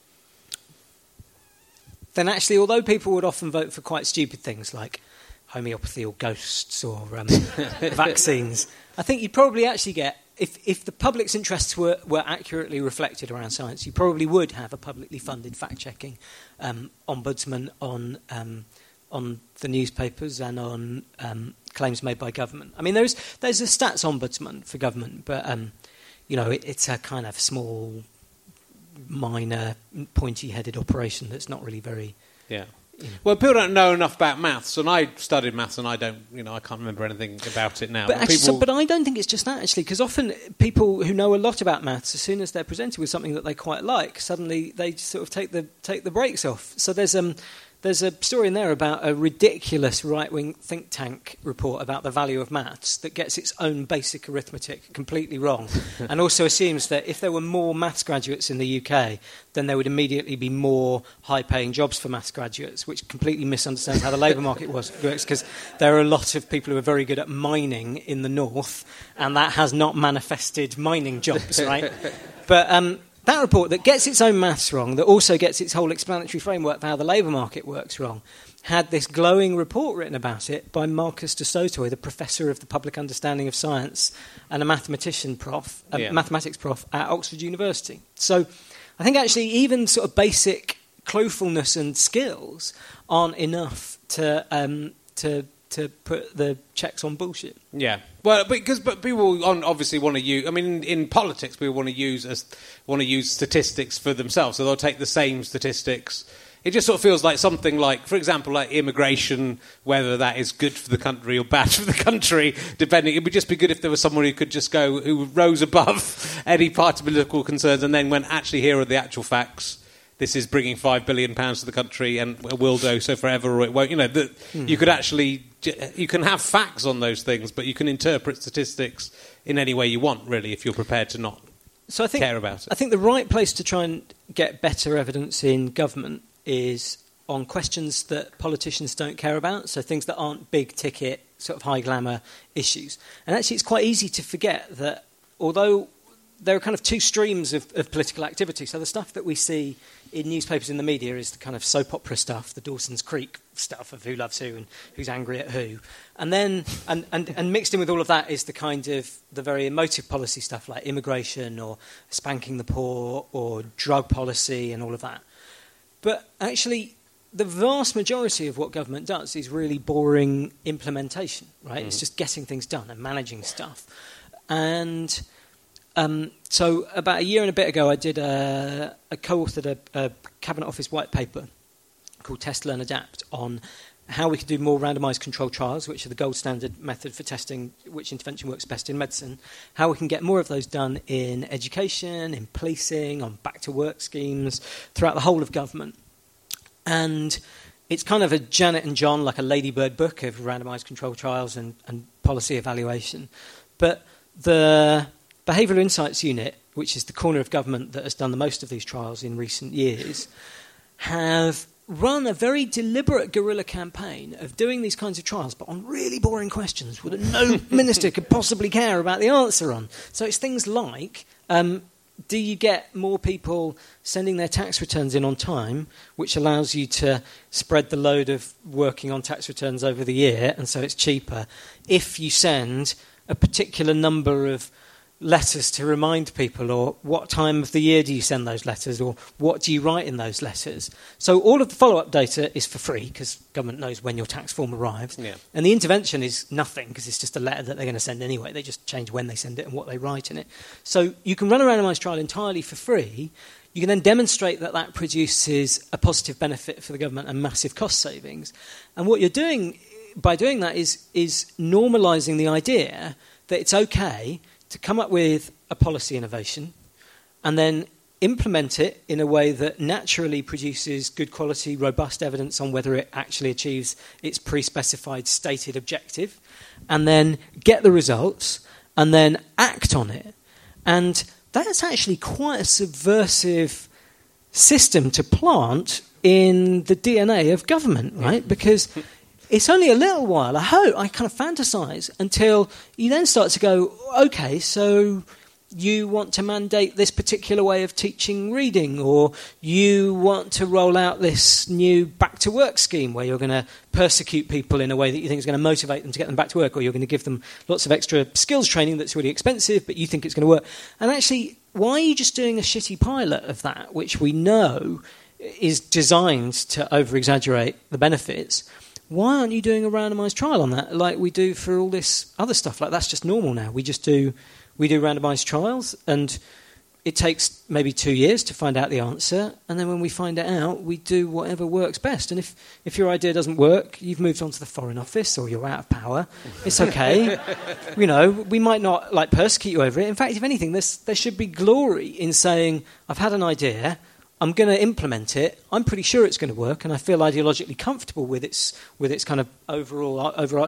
then actually, although people would often vote for quite stupid things like homeopathy or ghosts or vaccines, I think you'd probably actually get, if the public's interests were accurately reflected around science, you probably would have a publicly funded fact-checking ombudsman on the newspapers and on claims made by government. I mean, there's a stats ombudsman for government, but it's a kind of small, minor, pointy-headed operation that's not really very.
Yeah. Well, people don't know enough about maths, and I studied maths, and I don't, I can't remember anything about it now.
But I don't think it's just that, actually, because often people who know a lot about maths, as soon as they're presented with something that they quite like, suddenly they sort of take the brakes off. So there's there's a story in there about a ridiculous right-wing think tank report about the value of maths that gets its own basic arithmetic completely wrong, and also assumes that if there were more maths graduates in the UK, then there would immediately be more high-paying jobs for maths graduates, which completely misunderstands how the labour market works, because there are a lot of people who are very good at mining in the north, and that has not manifested mining jobs, right? But that report that gets its own maths wrong, that also gets its whole explanatory framework for how the labour market works wrong, had this glowing report written about it by Marcus de Soto, the professor of the public understanding of science and a mathematics prof at Oxford University. So I think actually even sort of basic cluefulness and skills aren't enough to put the checks on bullshit.
Yeah, well, but people obviously want to use. I mean, in politics, people want to use statistics for themselves, so they'll take the same statistics. It just sort of feels like something like, for example, like immigration, whether that is good for the country or bad for the country, depending. It would just be good if there was someone who could just go, who rose above any party political concerns, and then went, actually, here are the actual facts. This is bringing £5 billion to the country and will do so forever, or it won't. You know, you could actually, you can have facts on those things, but you can interpret statistics in any way you want, really, if you're prepared to not care about it.
I think the right place to try and get better evidence in government is on questions that politicians don't care about, so things that aren't big-ticket, sort of high-glamour issues. And actually, it's quite easy to forget that although there are kind of two streams of political activity. So the stuff that we see in newspapers and the media is the kind of soap opera stuff, the Dawson's Creek stuff of who loves who and who's angry at who. And then, and mixed in with all of that is the kind of the very emotive policy stuff like immigration or spanking the poor or drug policy and all of that. But actually, the vast majority of what government does is really boring implementation, right? Mm-hmm. It's just getting things done and managing stuff. And so about a year and a bit ago, I did co-authored a Cabinet Office white paper called Test, Learn, Adapt on how we could do more randomised controlled trials, which are the gold standard method for testing which intervention works best in medicine, how we can get more of those done in education, in policing, on back-to-work schemes, throughout the whole of government. And it's kind of a Janet and John, like a Ladybird book of randomised controlled trials and policy evaluation. But the Behavioural Insights Unit, which is the corner of government that has done the most of these trials in recent years, have run a very deliberate guerrilla campaign of doing these kinds of trials, but on really boring questions that no minister could possibly care about the answer on. So it's things like, do you get more people sending their tax returns in on time, which allows you to spread the load of working on tax returns over the year, and so it's cheaper, if you send a particular number of letters to remind people, or what time of the year do you send those letters, or what do you write in those letters? So all of the follow-up data is for free because government knows when your tax form arrives, and the intervention is nothing because it's just a letter that they're going to send anyway. They just change when they send it and what they write in it. So you can run a randomised trial entirely for free. You can then demonstrate that that produces a positive benefit for the government and massive cost savings. And what you're doing by doing that is normalising the idea that it's okay to come up with a policy innovation and then implement it in a way that naturally produces good quality, robust evidence on whether it actually achieves its pre-specified stated objective, and then get the results and then act on it. And that's actually quite a subversive system to plant in the DNA of government, right? Because it's only a little while, I kind of fantasize, until you then start to go, okay, so you want to mandate this particular way of teaching reading, or you want to roll out this new back-to-work scheme where you're going to persecute people in a way that you think is going to motivate them to get them back to work, or you're going to give them lots of extra skills training that's really expensive, but you think it's going to work. And actually, why are you just doing a shitty pilot of that, which we know is designed to over-exaggerate the benefits? Why aren't you doing a randomised trial on that like we do for all this other stuff? Like, that's just normal now. We do randomised trials, and it takes maybe 2 years to find out the answer, and then when we find it out, we do whatever works best. And if your idea doesn't work, you've moved on to the Foreign Office, or you're out of power. It's okay. You know, we might not persecute you over it. In fact, if anything, there should be glory in saying, I've had an idea, I'm going to implement it. I'm pretty sure it's going to work, and I feel ideologically comfortable with its kind of overall.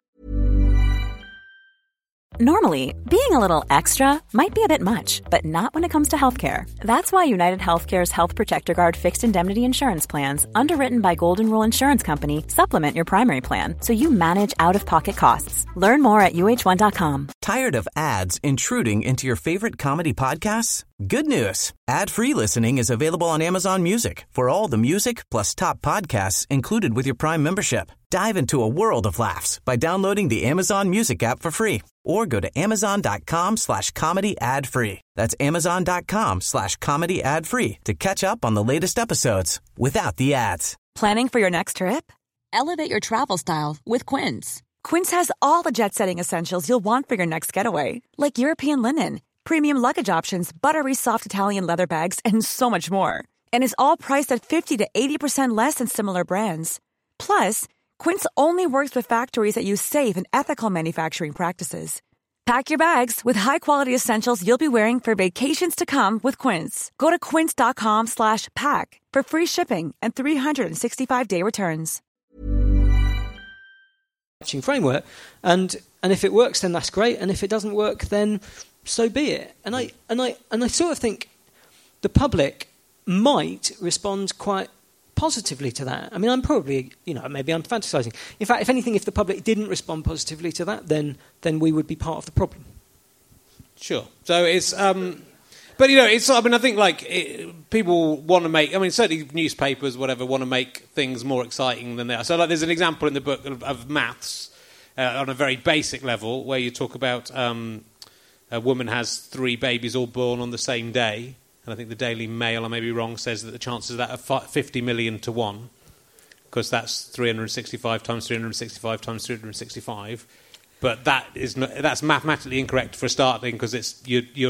Normally, being a little extra might be a bit much, but not when it comes to healthcare. That's why United Healthcare's Health Protector Guard fixed indemnity insurance plans, underwritten by Golden Rule Insurance Company, supplement your primary plan so you manage out-of-pocket costs. Learn more at uh1.com.
Tired of ads intruding into your favorite comedy podcasts? Good news. Ad-free listening is available on Amazon Music for all the music plus top podcasts included with your Prime membership. Dive into a world of laughs by downloading the Amazon Music app for free or go to amazon.com/comedy ad-free. That's amazon.com/comedy ad-free to catch up on the latest episodes without the ads.
Planning for your next trip?
Elevate your travel style with Quince.
Quince has all the jet-setting essentials you'll want for your next getaway, like European linen, premium luggage options, buttery soft Italian leather bags, and so much more. And is all priced at 50 to 80% less than similar brands. Plus, Quince only works with factories that use safe and ethical manufacturing practices. Pack your bags with high-quality essentials you'll be wearing for vacations to come with Quince. Go to quince.com/pack for free shipping and 365-day returns.
Framework, and if it works, then that's great, and if it doesn't work, then so be it. And I sort of think the public might respond quite positively to that. I mean, I'm probably, maybe I'm fantasizing. In fact, if anything, if the public didn't respond positively to that, then we would be part of the problem.
Sure. So it's, but it's. I mean, I think people want to make. I mean, certainly newspapers, whatever, want to make things more exciting than they are. So, there's an example in the book of maths on a very basic level where you talk about a woman has 3 babies all born on the same day. And I think the Daily Mail, I may be wrong, says that the chances of that are 50 million to 1, because that's 365 times 365 times 365. But that's mathematically incorrect for starting, because it's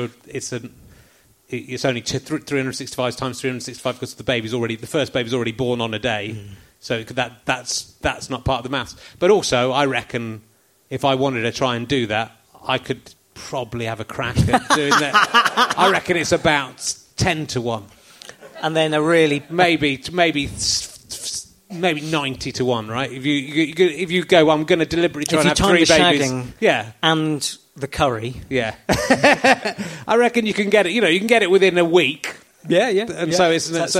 only 365 times 365 because the first baby's already born on a day. So that's not part of the maths. But also, I reckon if I wanted to try and do that, I could probably have a crack at doing that. I reckon it's about 10 to 1.
And then
maybe 90 to 1, right? If you go, I'm going to deliberately try and have 3 babies.
Yeah. And the curry.
Yeah. I reckon you can get it. You can get it within a week.
Yeah.
And so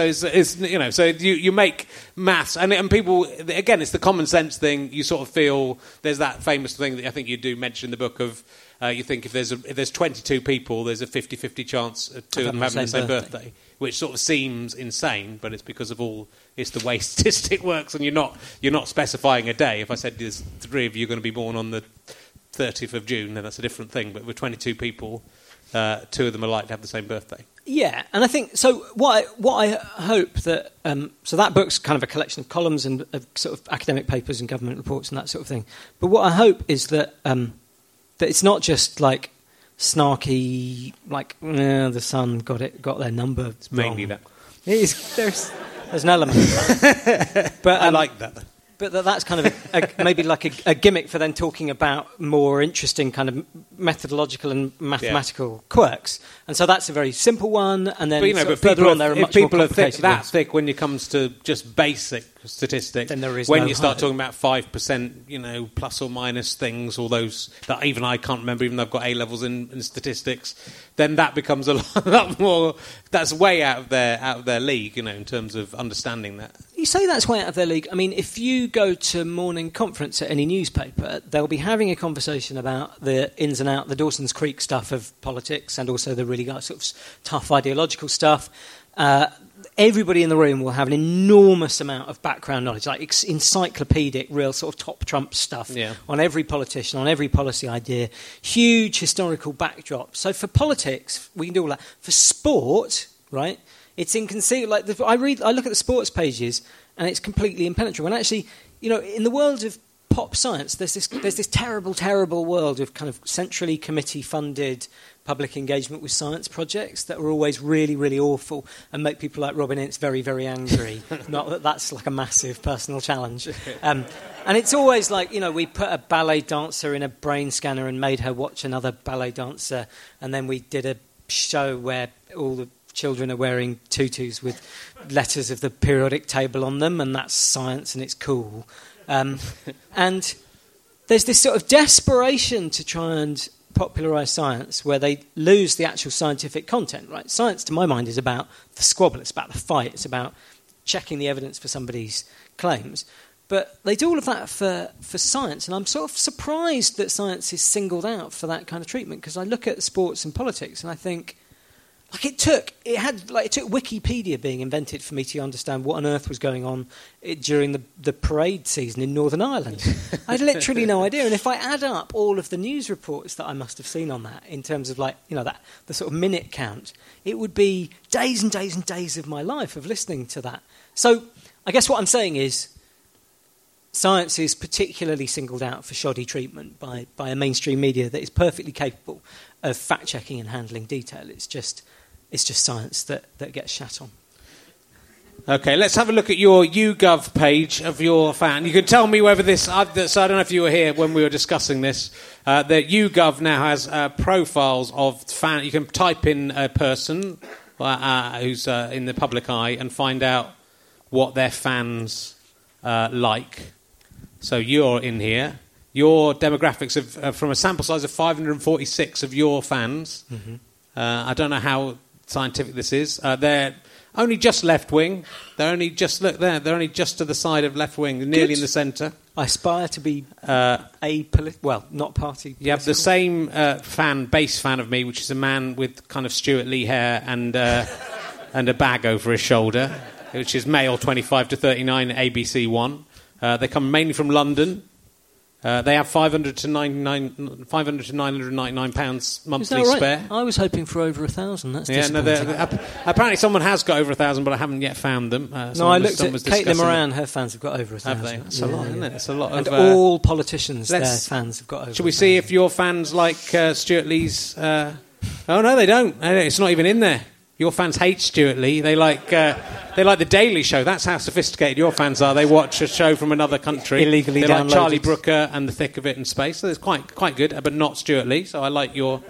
you make maths, and people, again, it's the common sense thing. You sort of feel there's that famous thing that I think you do mention in the book of. You think if there's 22 people, there's a 50-50 chance of 2 of them having the same birthday, which sort of seems insane, but it's because of it's the way statistic works, and you're not specifying a day. If I said there's 3 of you going to be born on the 30th of June, then that's a different thing. But with 22 people, 2 of them are likely to have the same birthday.
Yeah, and I think so. What I hope that so that book's kind of a collection of columns and of sort of academic papers and government reports and that sort of thing. But what I hope is that it's not just like snarky, the Sun got their number wrong.
It's mainly that.
There's an element of that. But
I like that.
But that's kind of maybe like a gimmick for then talking about more interesting kind of methodological and mathematical quirks. And so that's a very simple one. And then further on, there are much more complicated
that thick when it comes to just basic statistics.
Then there is
when you start talking about 5%, plus or minus things, all those that even I can't remember, even though I've got A levels in statistics. Then that becomes a lot more. That's way out of their league, in terms of understanding that.
You say that's way out of their league. I mean, if you go to morning conference at any newspaper, they'll be having a conversation about the ins and outs, the Dawson's Creek stuff of politics, and also the really sort of tough ideological stuff. Everybody in the room will have an enormous amount of background knowledge, like encyclopedic, real sort of top trump stuff on every politician, on every policy idea, huge historical backdrop. So for politics, we can do all that. For sport, right, it's inconceivable. I look at the sports pages, and it's completely impenetrable. And actually, in the world of pop science, there's this terrible, terrible world of kind of centrally committee-funded public engagement with science projects that are always really, really awful and make people like Robin Ince very, very angry. Not that that's like a massive personal challenge. And it's always like, we put a ballet dancer in a brain scanner and made her watch another ballet dancer, and then we did a show where all the children are wearing tutus with letters of the periodic table on them, and that's science and it's cool. And there's this sort of desperation to try and popularise science where they lose the actual scientific content, right? Science, to my mind, is about the squabble, it's about the fight, it's about checking the evidence for somebody's claims. But they do all of that for science, and I'm sort of surprised that science is singled out for that kind of treatment, because I look at sports and politics and I think, like, it took Wikipedia being invented for me to understand what on earth was going on during the parade season in Northern Ireland. I had literally no idea. And if I add up all of the news reports that I must have seen on that, in terms of the sort of minute count, it would be days and days and days of my life of listening to that. So I guess what I'm saying is science is particularly singled out for shoddy treatment by a mainstream media that is perfectly capable of fact-checking and handling detail. It's just science that gets shat on.
Okay, let's have a look at your YouGov page of your fan. You can tell me whether this... so I don't know if you were here when we were discussing this. That YouGov now has profiles of fan... You can type in a person who's in the public eye and find out what their fans like. So you're in here. Your demographics are from a sample size of 546 of your fans. Mm-hmm. I don't know how scientific this is. They're only just left wing. They're only just look there. They're only just to the side of left wing, nearly in the centre.
I aspire to be not party.
You have the same base fan of me, which is a man with kind of Stuart Lee hair and a bag over his shoulder, which is male 25 to 39, ABC 1. They come mainly from London. They have £500 to £999 monthly
right?
spare.
I was hoping for over 1,000. That's disappointing.
Apparently someone has got over 1,000, but I haven't yet found them.
I looked at Caitlin Moran. Her fans have got over 1,000.
That's a lot, isn't it? It's a lot.
And all politicians, their fans have got over.
Should we see if your fans like Stuart Lee's? Oh no, they don't. It's not even in there. Your fans hate Stuart Lee. They like The Daily Show. That's how sophisticated your fans are. They watch a show from another country.
Illegally
downloaded. They like Charlie Brooker and The Thick of It in Space. So it's quite good, but not Stuart Lee. So I like your...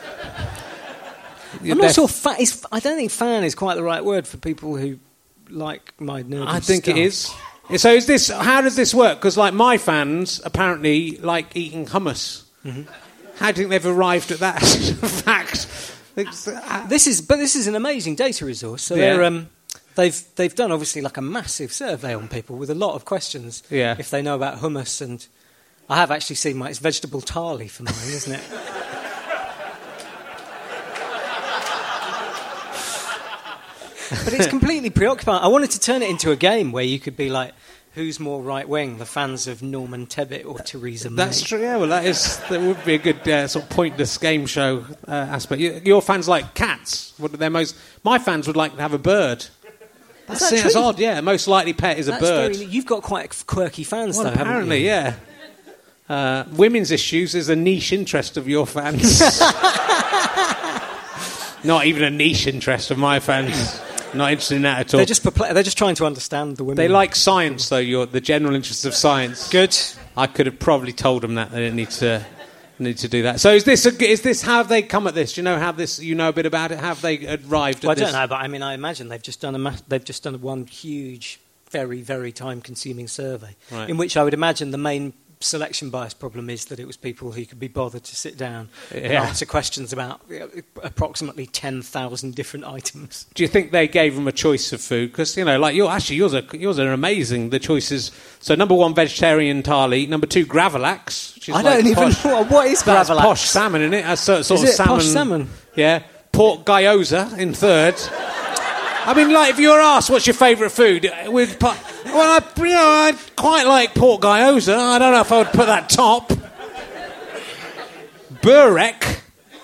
I'm not sure... I don't think fan is quite the right word for people who like my nerdy
I think
stuff.
it is. So is this? How does this work? Because my fans apparently like eating hummus. Mm-hmm. How do you think they've arrived at that fact?
This is an amazing data resource. So they've done obviously like a massive survey on people with a lot of questions.
Yeah.
If they know about hummus, and I have actually seen it's vegetable tarly for mine, isn't it? But it's completely preoccupying. I wanted to turn it into a game where you could be like, who's more right-wing, the fans of Norman Tebbit or Theresa May?
That's true, yeah. Well, that would be a good sort of pointless game show aspect. Your fans like cats. My fans would like to have a bird. That's odd, yeah. Most likely pet is a bird.
You've got quite quirky fans, though,
apparently,
haven't you?
Yeah. Women's issues is a niche interest of your fans. Not even a niche interest of my fans. Not interested in that at all.
They're just trying to understand the women.
They like science, though. The general interests of science.
Good.
I could have probably told them that they didn't need to do that. So is this how have they come at this? Do you know how this? You know a bit about it. How have they arrived at this?
I don't know, but I imagine they've just done one huge, very, very time-consuming survey,
right,
in which I would imagine the main selection bias problem is that it was people who could be bothered to sit down and answer questions about approximately 10,000 different items.
Do you think they gave them a choice of food? Because yours are amazing. The choices. So number 1, vegetarian thali. Number 2, gravlax. Which is
I don't even know what is gravlax.
That's posh salmon, isn't it? That's sort of salmon.
Posh salmon?
Yeah. Pork gyoza in 3rd. I mean, if you were asked what's your favourite food, I quite like pork gyoza. I don't know if I would put that top. Burek.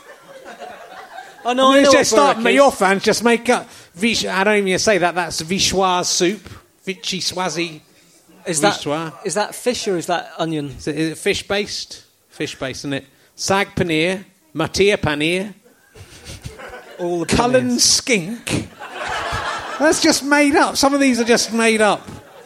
Oh no, I know what burek is.
Your fans just make up. I don't even say that. That's vichyssoise soup. Vichyssoise.
Is that fish or is that onion?
Is it fish based? Fish based, isn't it? Sag paneer, matia paneer,
all the
Cullen skink. That's just made up. Some of these are just made up.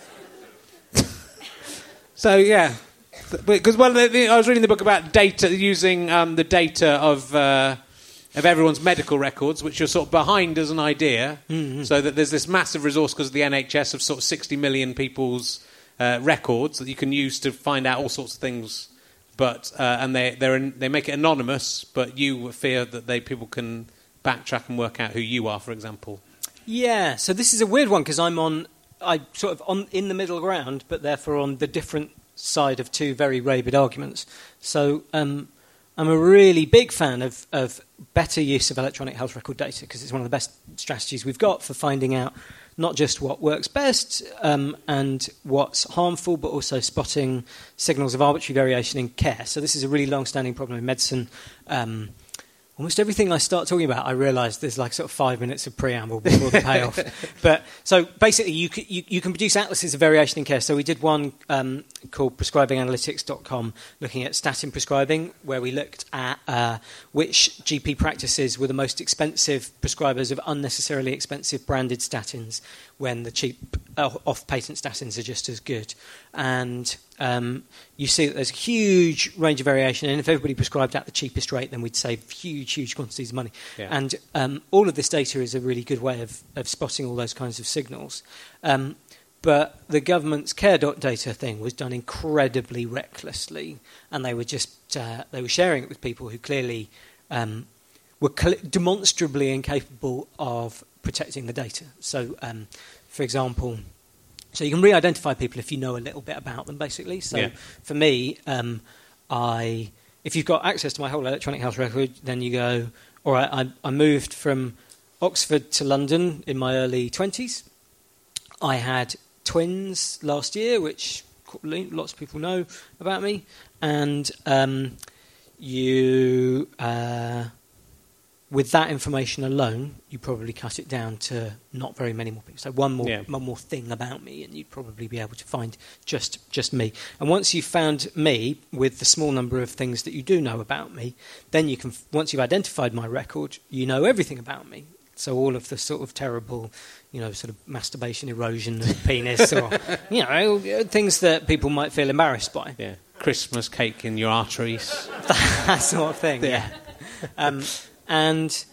So, yeah. Because, I was reading the book about data, using the data of of everyone's medical records, which you're sort of behind as an idea, so that there's this massive resource because of the NHS of sort of 60 million people's records that you can use to find out all sorts of things. But and they make it anonymous, but you fear that people can backtrack and work out who you are, for example.
Yeah. So this is a weird one because I'm sort of in the middle ground, but therefore on the different side of two very rabid arguments. So I'm a really big fan of better use of electronic health record data because it's one of the best strategies we've got for finding out not just what works best and what's harmful, but also spotting signals of arbitrary variation in care. So this is a really long-standing problem in medicine. Almost everything I start talking about, I realise there's like sort of 5 minutes of preamble before the payoff. But so basically, you can produce atlases of variation in care. So we did one called prescribinganalytics.com, looking at statin prescribing, where we looked at which GP practices were the most expensive prescribers of unnecessarily expensive branded statins, when the cheap off-patent statins are just as good. And you see that there's a huge range of variation, and if everybody prescribed at the cheapest rate, then we'd save huge quantities of money. Yeah. And all of this data is a really good way of spotting all those kinds of signals. But the government's care.data thing was done incredibly recklessly, and they were just they were sharing it with people who clearly were demonstrably incapable of protecting the data. So, for example, so you can re-identify people if you know a little bit about them, basically. So for me, if you've got access to my whole electronic health record, then you go, all right, I moved from Oxford to London in my early 20s. I had twins last year, which lots of people know about me. And with that information alone, you probably cut it down to not very many more people. So one more thing about me, and you'd probably be able to find just me. And once you've found me with the small number of things that you do know about me, then you can. Once you've identified my record, you know everything about me. So all of the sort of terrible, sort of masturbation, erosion of the penis, or things that people might feel embarrassed by.
Yeah, Christmas cake in your arteries,
that sort of thing. Yeah. And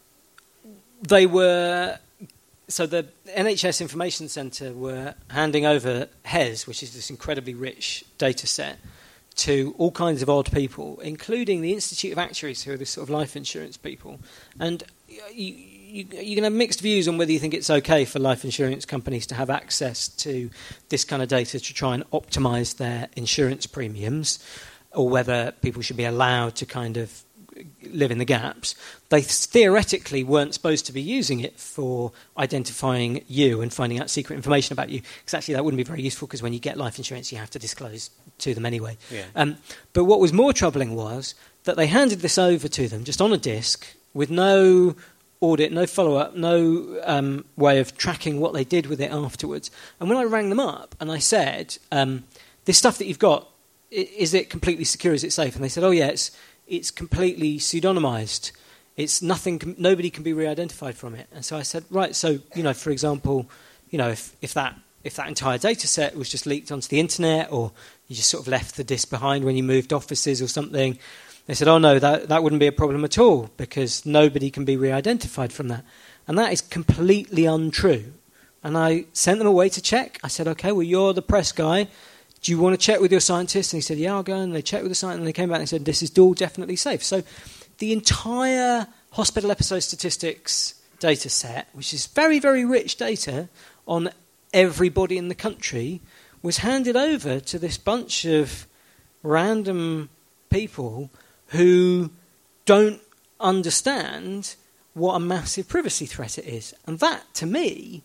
they were... So the NHS Information Centre were handing over HES, which is this incredibly rich data set, to all kinds of odd people, including the Institute of Actuaries, who are this sort of life insurance people. And you can have mixed views on whether you think it's okay for life insurance companies to have access to this kind of data to try and optimise their insurance premiums, or whether people should be allowed to kind of live in the gaps. They theoretically weren't supposed to be using it for identifying you and finding out secret information about you, because actually that wouldn't be very useful, because when you get life insurance you have to disclose to them anyway. Yeah. But what was more troubling was that they handed this over to them just on a disk with no audit, no follow-up, no way of tracking what they did with it afterwards. And when I rang them up and I said, this stuff that you've got, is it completely secure, is it safe? And they said, oh yeah, it's completely pseudonymized. It's nothing. Nobody can be re-identified from it. And so I said, right. So for example, if that entire data set was just leaked onto the internet, or you just sort of left the disk behind when you moved offices or something, they said, oh no, that wouldn't be a problem at all, because nobody can be re-identified from that. And that is completely untrue. And I sent them away to check. I said, okay, well, you're the press guy. Do you want to check with your scientist? And he said, yeah, I'll go. And they checked with the scientist, and they came back and said, this is all definitely safe. So the entire hospital episode statistics data set, which is very, very rich data on everybody in the country, was handed over to this bunch of random people who don't understand what a massive privacy threat it is. And that, to me,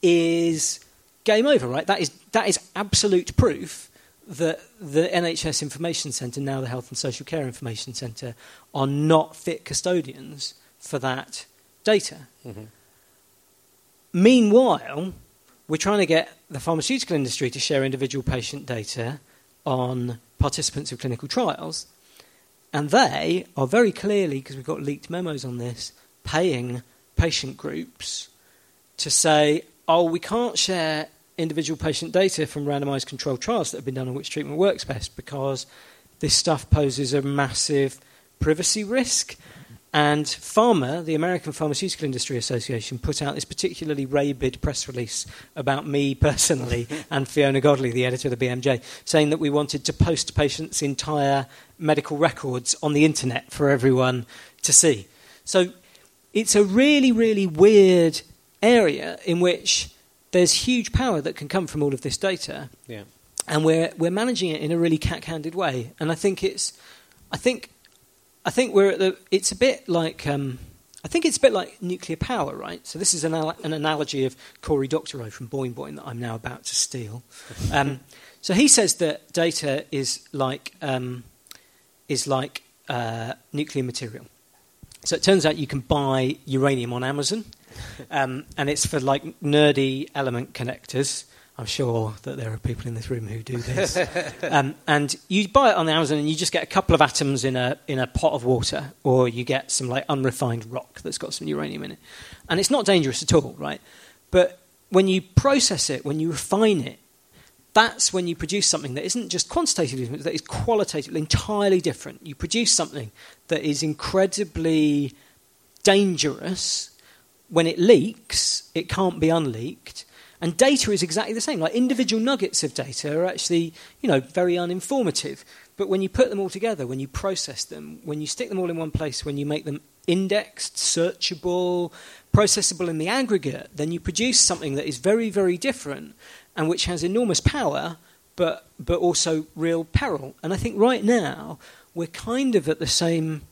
is game over, right? That is absolute proof that the NHS Information Centre, now the Health and Social Care Information Centre, are not fit custodians for that data. Mm-hmm. Meanwhile, we're trying to get the pharmaceutical industry to share individual patient data on participants of clinical trials, and they are very clearly, because we've got leaked memos on this, paying patient groups to say, oh, we can't share individual patient data from randomised controlled trials that have been done on which treatment works best, because this stuff poses a massive privacy risk. And PhRMA, the American Pharmaceutical Industry Association, put out this particularly rabid press release about me personally and Fiona Godley, the editor of the BMJ, saying that we wanted to post patients' entire medical records on the internet for everyone to see. So it's a really, really weird area in which there's huge power that can come from all of this data.
Yeah.
And we're managing it in a really cack-handed way. And I think we're at the. It's a bit like. I think it's a bit like nuclear power, right? So this is an analogy of Cory Doctorow from Boing Boing that I'm now about to steal. So he says that data is like nuclear material. So it turns out you can buy uranium on Amazon, and it's for like nerdy element connectors. I'm sure that there are people in this room who do this. And you buy it on Amazon and you just get a couple of atoms in a pot of water, or you get some like unrefined rock that's got some uranium in it. And it's not dangerous at all, right? But when you process it, when you refine it, that's when you produce something that isn't just quantitatively different, that is qualitatively entirely different. You produce something that is incredibly dangerous. When it leaks, it can't be unleaked. And data is exactly the same. Like individual nuggets of data are actually, very uninformative. But when you put them all together, when you process them, when you stick them all in one place, when you make them indexed, searchable, processable in the aggregate, then you produce something that is very, very different and which has enormous power, but also real peril. And I think right now we're kind of at the same.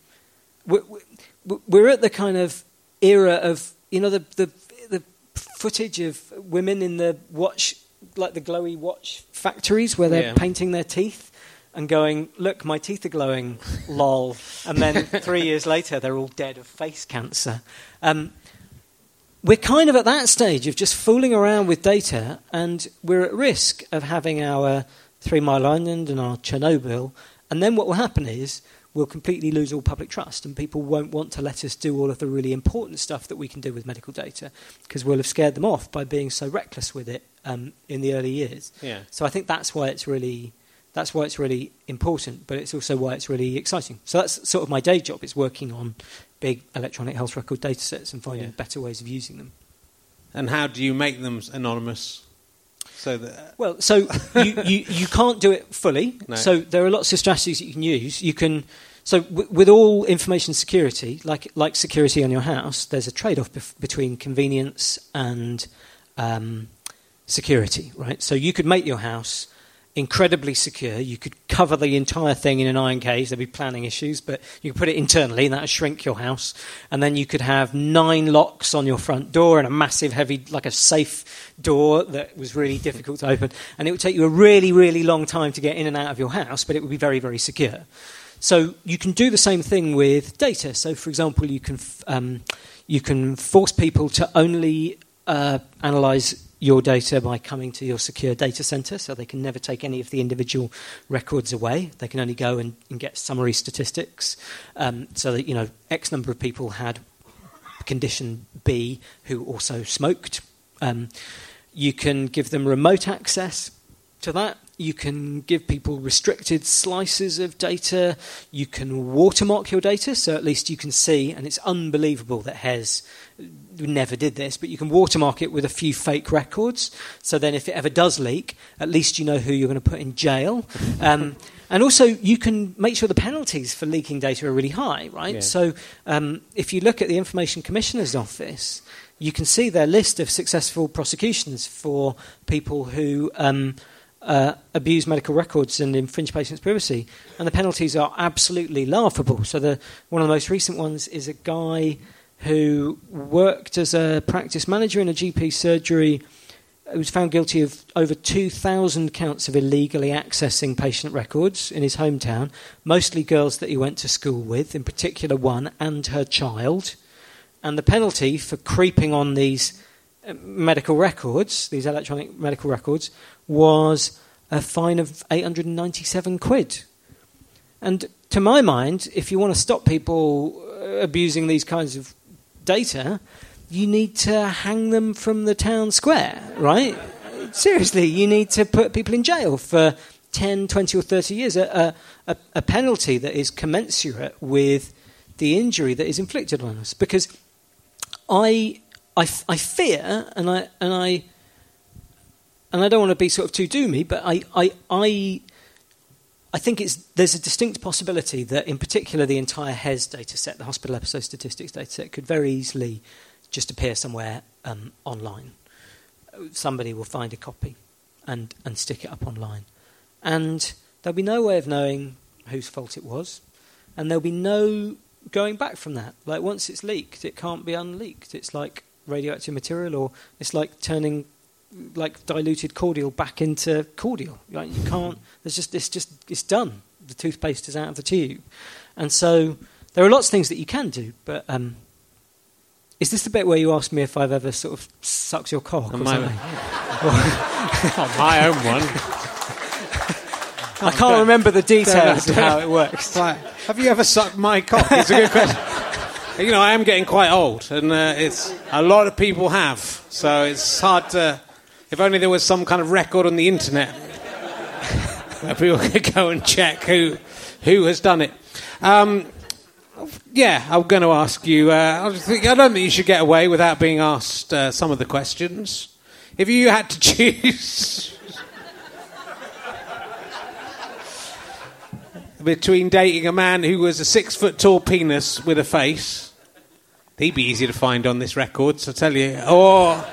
We're at the kind of era of the footage of women in the watch, like the glowy watch factories where they're painting their teeth and going, look, my teeth are glowing, lol. And then 3 years later, they're all dead of face cancer. We're kind of at that stage of just fooling around with data, and we're at risk of having our 3 Mile Island and our Chernobyl. And then what will happen is we'll completely lose all public trust, and people won't want to let us do all of the really important stuff that we can do with medical data, because we'll have scared them off by being so reckless with it in the early years.
Yeah.
So I think that's why it's really important, but it's also why it's really exciting. So that's sort of my day job, is working on big electronic health record data sets and finding better ways of using them. And
how do you make them anonymous? So
you can't do it fully.
No.
So there are lots of strategies that you can use. You can with all information security, like security on your house, there's a trade-off between convenience and security, right? So you could make your house incredibly secure. You could cover the entire thing in an iron cage. There'd be planning issues, but you could put it internally, and that would shrink your house. And then you could have 9 locks on your front door and a massive, heavy, like a safe door that was really difficult to open. And it would take you a really, really long time to get in and out of your house, but it would be very, very secure. So you can do the same thing with data. So, for example, you can force people to only analyse your data by coming to your secure data center, so they can never take any of the individual records away. They can only go and get summary statistics. So that, X number of people had condition B who also smoked. You can give them remote access to that. You can give people restricted slices of data. You can watermark your data, so at least you can see, and it's unbelievable that HES never did this, but you can watermark it with a few fake records, so then if it ever does leak, at least you know who you're going to put in jail. And also, you can make sure the penalties for leaking data are really high, right? Yeah. So if you look at the Information Commissioner's Office, you can see their list of successful prosecutions for people who abuse medical records and infringe patients' privacy, and the penalties are absolutely laughable. So one of the most recent ones is a guy who worked as a practice manager in a GP surgery, who was found guilty of over 2,000 counts of illegally accessing patient records in his hometown, mostly girls that he went to school with, in particular one and her child. And the penalty for creeping on these medical records, these electronic medical records, was a fine of 897 quid. And to my mind, if you want to stop people abusing these kinds of data, you need to hang them from the town square, right? Seriously, you need to put people in jail for 10, 20 or 30 years, a penalty that is commensurate with the injury that is inflicted on us. Because I fear, and I don't want to be sort of too doomy, but I think there's a distinct possibility that, in particular, the entire HES data set, the hospital episode statistics data set, could very easily just appear somewhere online. Somebody will find a copy and stick it up online. And there'll be no way of knowing whose fault it was, and there'll be no going back from that. Like, once it's leaked, it can't be unleaked. It's like radioactive material, or it's like turning like diluted cordial back into cordial. Like, you can't. It's done. The toothpaste is out of the tube, and so there are lots of things that you can do. But is this the bit where you ask me if I've ever sort of sucked your cock or something?
My own one.
I can't remember the details of how it works.
Right. Have you ever sucked my cock? It's a good question. You know, I am getting quite old, and it's a lot of people have. So it's hard to. If only there was some kind of record on the internet where people could go and check who has done it. Yeah, I'm going to ask you. I don't think you should get away without being asked some of the questions. If you had to choose between dating a man who was a 6-foot-tall penis with a face, he'd be easy to find on this record, so I tell you, or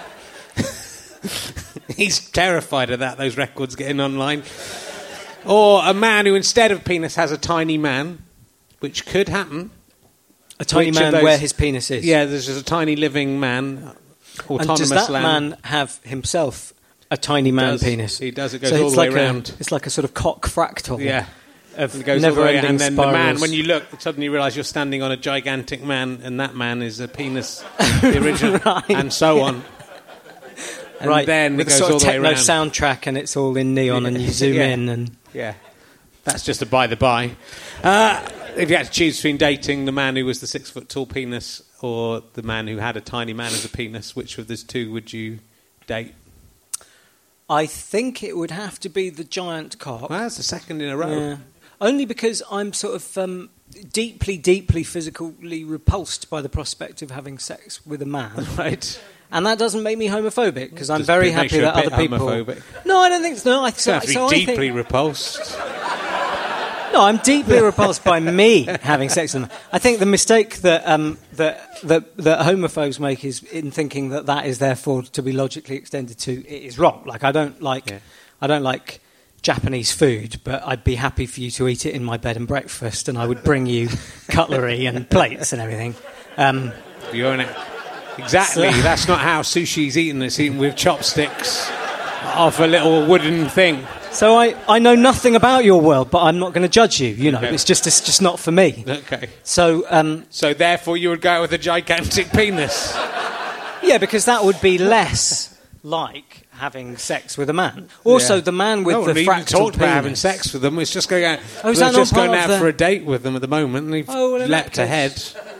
he's terrified of that, those records getting online, or a man who instead of penis has a tiny man, which could happen.
A tiny man where his penis is?
Yeah, there's just a tiny living man, autonomous.
And does that
land.
man have himself a tiny man penis?
He does. It goes all the way around.
It's like a sort of cock fractal.
Yeah.
Of
goes
never-ending
and then
spirals.
the man, when you look, suddenly you realise you're standing on a gigantic man, and that man is a penis, the original,
right.
and so on. And
right,
then
with
it goes
a sort
all
of
the way
techno
around.
soundtrack, and it's all in neon, and you zoom in, and
that's just a by the by. If you had to choose between dating the man who was the 6-foot-tall penis or the man who had a tiny man as a penis, which of those two would you date?
I think it would have to be the giant cock.
Well, that's the second in a row.
Yeah. Only because I'm sort of deeply, deeply physically repulsed by the prospect of having sex with a man.
Right.
And that doesn't make me homophobic, because I'm very happy that other people...
Homophobic.
No, I don't think so.
You have to be deeply repulsed.
No, I'm deeply repulsed by me having sex with them. I think the mistake that homophobes make is in thinking that is therefore to be logically extended to it is wrong. Like, I don't like Japanese food, but I'd be happy for you to eat it in my bed and breakfast, and I would bring you cutlery and plates and everything.
You own it. Exactly. So, that's not how sushi's eaten. It's eaten with chopsticks off a little wooden thing.
So I know nothing about your world, but I'm not going to judge you. You know, okay. It's just not for me.
Okay.
So
therefore, you would go out with a gigantic penis.
Yeah, because that would be less like having sex with a man. Also, the man with the fractal penis.
Talked about having sex with them. It's just going out.
Is that
just going out for a date with them at the moment, and they've leapt ahead.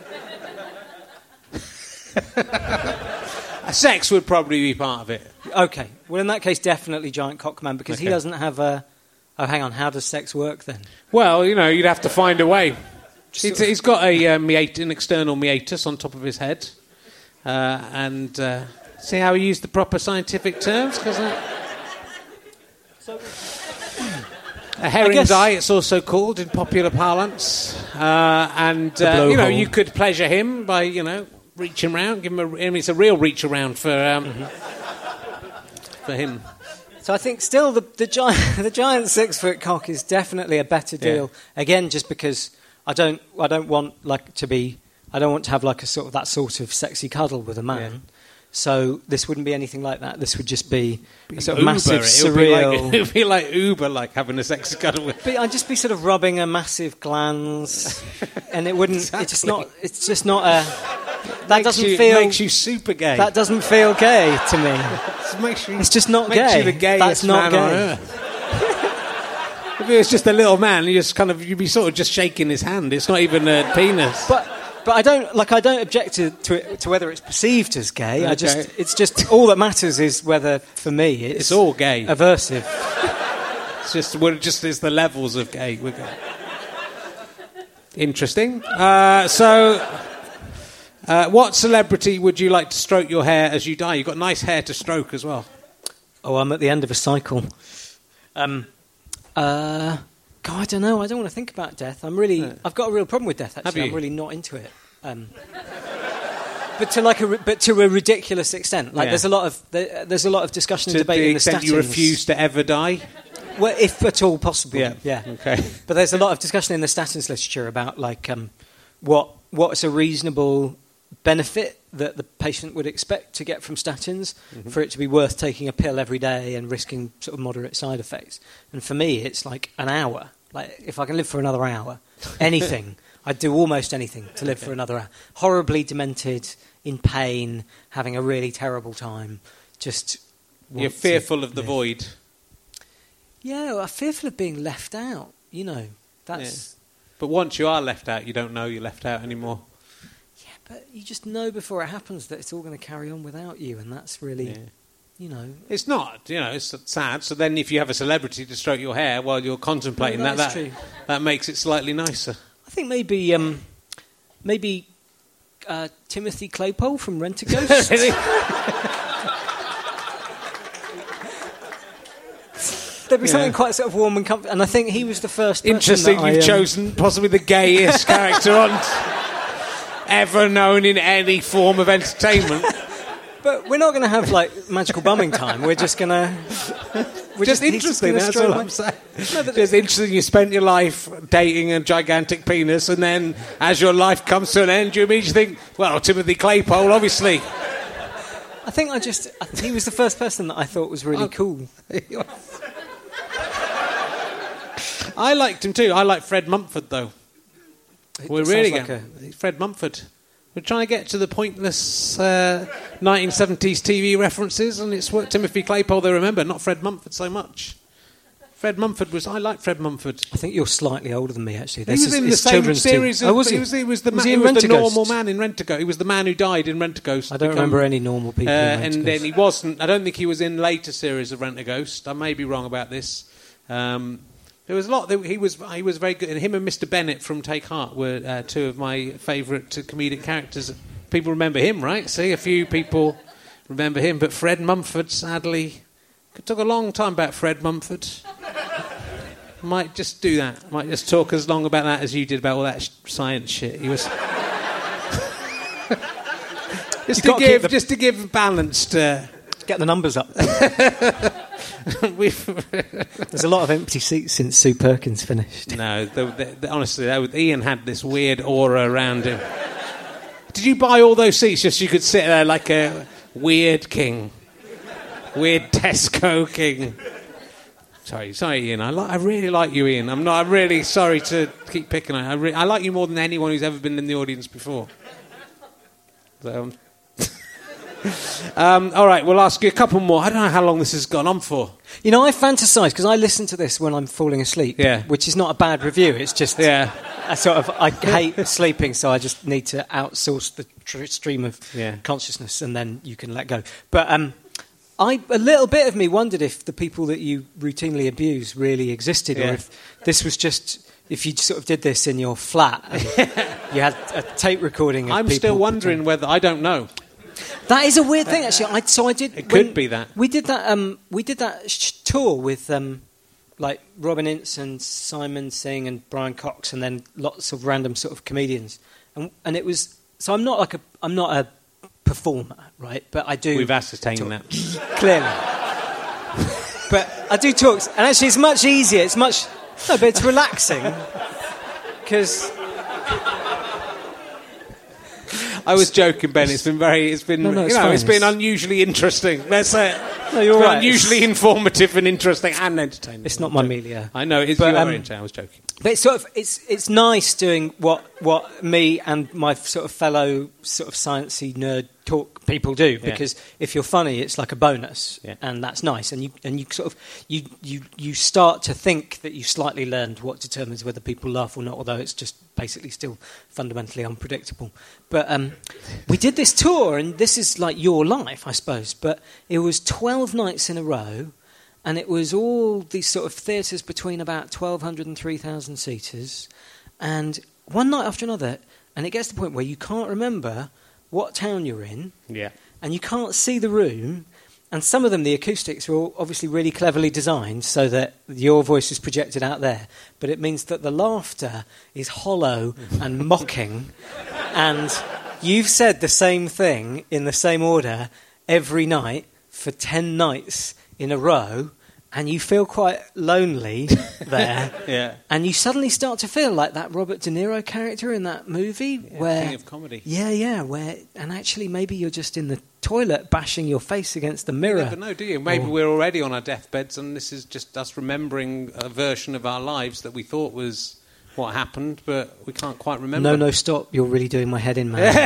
Sex would probably be part of it.
Okay. Well, in that case, definitely giant cockman, because he doesn't have a... Oh, hang on. How does sex work, then?
Well, you know, you'd have to find a way. He's got an external meatus on top of his head. And see how he used the proper scientific terms? A herring's eye, it's also called in popular parlance. You could pleasure him by, reaching around, give him it's a real reach around for him.
So I think still the giant 6-foot cock is definitely a better deal. Yeah. Again, just because I don't want to have like that sort of sexy cuddle with a man. Yeah. So this wouldn't be anything like that. This would just be a sort of massive, surreal...
It would be like Uber, like having a sexy cuddle with...
I'd just be sort of rubbing a massive glands, and it wouldn't...
Exactly.
It's just not a... That
makes you super gay.
That doesn't feel gay to me. It's just not gay.
Makes you the gayest man on earth. If it was just a little man, you'd be sort of just shaking his hand. It's not even a penis.
But I don't object to whether it's perceived as gay. Okay. It's just all that matters is whether for me it's
all gay,
aversive.
It's the levels of gay. Interesting. What celebrity would you like to stroke your hair as you die? You've got nice hair to stroke as well.
Oh, I'm at the end of a cycle. God, I don't know. I don't want to think about death. I've got a real problem with death, actually. I'm really not into it. But to a ridiculous extent. Like there's a lot of discussion and debate in the statins. To the extent
you refuse to ever die?
Well, if at all possible.
Yeah. Okay.
But there's a lot of discussion in the statins literature about like what's a reasonable benefit that the patient would expect to get from statins for it to be worth taking a pill every day and risking sort of moderate side effects. And for me, it's like an hour. Like if I can live for another hour, anything. I'd do almost anything to live for another hour. Horribly demented, in pain, having a really terrible time.
You're fearful of the void.
Yeah, I'm fearful of being left out. You know, that's.
Yeah. But once you are left out, you don't know you're left out anymore.
Yeah, but you just know before it happens that it's all going to carry on without you, and that's really,
It's not, it's sad. So then if you have a celebrity to stroke your hair while you're contemplating that makes it slightly nicer.
I think maybe Timothy Claypole from Rent-A-Ghost. There'd be something quite sort of warm and comforting, and I think he was the first person.
Interesting, you've chosen possibly the gayest character ever known in any form of entertainment.
But we're not going to have like magical bumming time. We're just going to.
Just interesting. That's all I'm saying. No, but just interesting. You spent your life dating a gigantic penis, and then as your life comes to an end, you immediately think, "Well, Timothy Claypole, obviously."
I think he was the first person that I thought was really cool.
I liked him too. I like Fred Mumford though. We're really Fred Mumford. We're trying to get to the pointless 1970s TV references, and it's what Timothy Claypole they remember, not Fred Mumford so much. I like Fred Mumford.
I think you're slightly older than me, actually.
He was in the same series. He was the normal man in Rent-A-Ghost. He was the man who died in Rent-A-Ghost.
I don't remember any normal people in Rent-A-Ghost.
And then he wasn't. I don't think he was in later series of Rent-A-Ghost. I may be wrong about this. There was a lot. He was very good. And him and Mr. Bennett from Take Heart were two of my favourite comedic characters. People remember him, right? See, a few people remember him. But Fred Mumford, sadly, it took a long time about Fred Mumford. Might just do that. Might just talk as long about that as you did about all that science shit. He was just to give balance to
get the numbers up. There's a lot of empty seats since Sue Perkins finished.
No, honestly, Ian had this weird aura around him. Did you buy all those seats just so you could sit there like a weird king? Weird Tesco king. Sorry, Ian. I really like you, Ian. I'm really sorry to keep picking on you. I like you more than anyone who's ever been in the audience before. So, all right, we'll ask you a couple more. I don't know how long this has gone on for.
I fantasise, because I listen to this when I'm falling asleep, which is not a bad review. It's just I hate sleeping, so I just need to outsource the stream of consciousness, and then you can let go. But a little bit of me wondered if the people that you routinely abuse really existed, or if this was just... If you sort of did this in your flat and you had a tape recording of
I'm still wondering whether... I don't know.
That is a weird thing, actually. I did.
It could be that.
We did that. We did that tour with like Robin Ince and Simon Singh and Brian Cox, and then lots of random sort of comedians. And it was. So I'm not a performer, right? But I do.
We've ascertained that
clearly. But I do talks, and actually, it's much easier. But it's relaxing because.
I was joking, Ben. It's been it's been unusually interesting. Let's say it.
No, you're right.
Unusually informative and interesting and entertaining.
It's not my media.
I know. It's I was joking.
But it's nice doing what me and my sort of fellow sort of sciencey nerd talk people do, because if you're funny, it's like a bonus, and that's nice. And you sort of you start to think that you slightly learned what determines whether people laugh or not, although it's just basically still fundamentally unpredictable. But we did this tour, and this is like your life, I suppose. But it was 12 nights in a row. And it was all these sort of theatres between about 1,200 and 3,000 seaters. And one night after another, and it gets to the point where you can't remember what town you're in, and you can't see the room. And some of them, the acoustics are all obviously really cleverly designed so that your voice is projected out there. But it means that the laughter is hollow and mocking. And you've said the same thing in the same order every night for 10 nights in a row. And you feel quite lonely there. And you suddenly start to feel like that Robert De Niro character in that movie. where
King of Comedy.
And actually maybe you're just in the toilet bashing your face against the mirror.
You never know, do you? Maybe we're already on our deathbeds and this is just us remembering a version of our lives that we thought was what happened, but we can't quite remember.
No, stop. You're really doing my head in, man.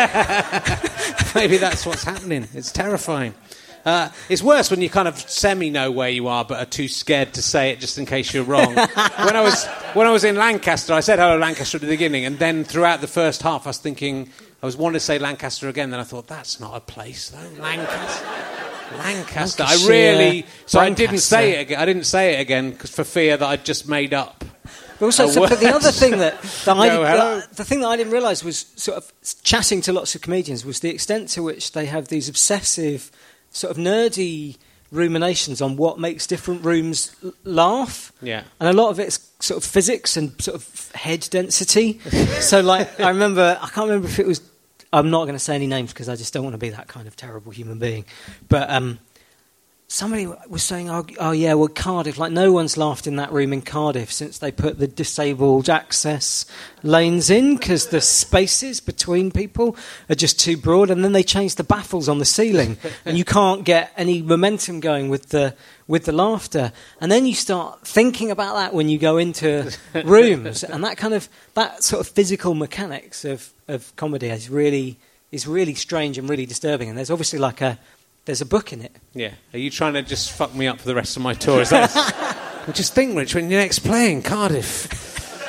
Maybe that's what's happening. It's terrifying. It's worse when you kind of semi-know where you are but are too scared to say it just in case you're wrong. When I was in Lancaster, I said hello Lancaster at the beginning, and then throughout the first half I was thinking, I was wanting to say Lancaster again, then I thought, that's not a place, though. Lancaster. I didn't say it again. I didn't say it again for fear that I'd just made up.
But also, but the other thing the thing that I didn't realise was sort of chatting to lots of comedians was the extent to which they have these obsessive, sort of nerdy ruminations on what makes different rooms laugh.
Yeah.
And a lot of it's sort of physics and sort of head density. So, like, I can't remember if it was, I'm not going to say any names because I just don't want to be that kind of terrible human being. But somebody was saying, oh yeah, well, Cardiff, like no one's laughed in that room in Cardiff since they put the disabled access lanes in because the spaces between people are just too broad, and then they changed the baffles on the ceiling and you can't get any momentum going with the laughter. And then you start thinking about that when you go into rooms, and that sort of physical mechanics of comedy is really strange and really disturbing. And there's obviously there's a book in it.
Yeah. Are you trying to just fuck me up for the rest of my tour? Is that? Well, just think, Rich, when you're next playing Cardiff.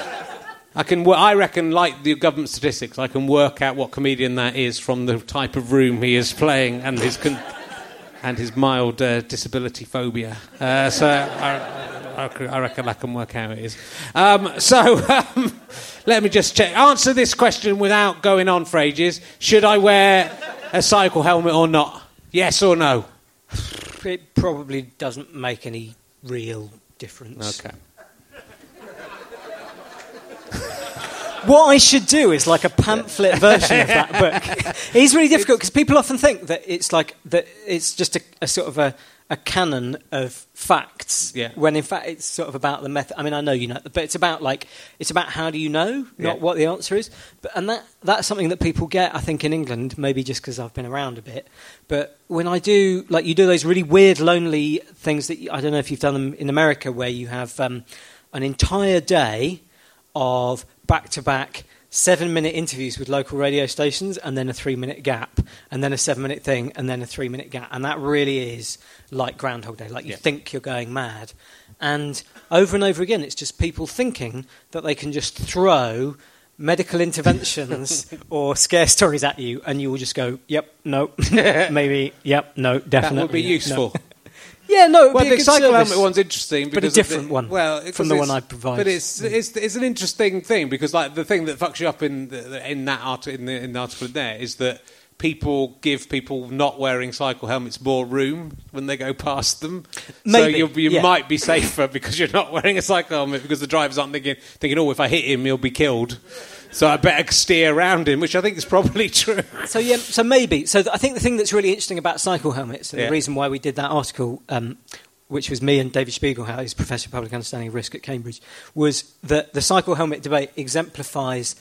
I reckon, like the government statistics, I can work out what comedian that is from the type of room he is playing and his mild disability phobia. So I reckon I can work out how it is. Let me just check. Answer this question without going on for ages. Should I wear a cycle helmet or not? Yes or no?
It probably doesn't make any real difference.
Okay.
What I should do is like a pamphlet version of that book. It's really difficult because people often think that it's like that. It's just a sort of a canon of facts.
Yeah.
When in fact it's sort of about the method. I mean, I know you know, but it's about how do you know, not what the answer is. And that's something that people get, I think, in England. Maybe just because I've been around a bit. But when I do, like, you do those really weird, lonely things that I don't know if you've done them in America, where you have an entire day of back-to-back 7-minute interviews with local radio stations, and then a 3-minute gap, and then a 7-minute thing, and then a 3-minute gap. And that really is like Groundhog Day. Like, you think you're going mad. And over again, it's just people thinking that they can just throw medical interventions or scare stories at you, and you will just go, yep, no, maybe, yep, no, definitely.
That would be useful.
No. Yeah, no.
Well, the cycle helmet one's interesting,
but a different one. Well, from the one I provide.
But it's an interesting thing because, like, the thing that fucks you up in that article in the article there is that people give people not wearing cycle helmets more room when they go past them.
Maybe,
so you might be safer because you're not wearing a cycle helmet because the drivers aren't thinking, oh, if I hit him, he'll be killed. So I better steer around him, which I think is probably true.
So maybe. So I think the thing that's really interesting about cycle helmets, and the reason why we did that article, which was me and David Spiegelhauer, who's Professor of Public Understanding of Risk at Cambridge, was that the cycle helmet debate exemplifies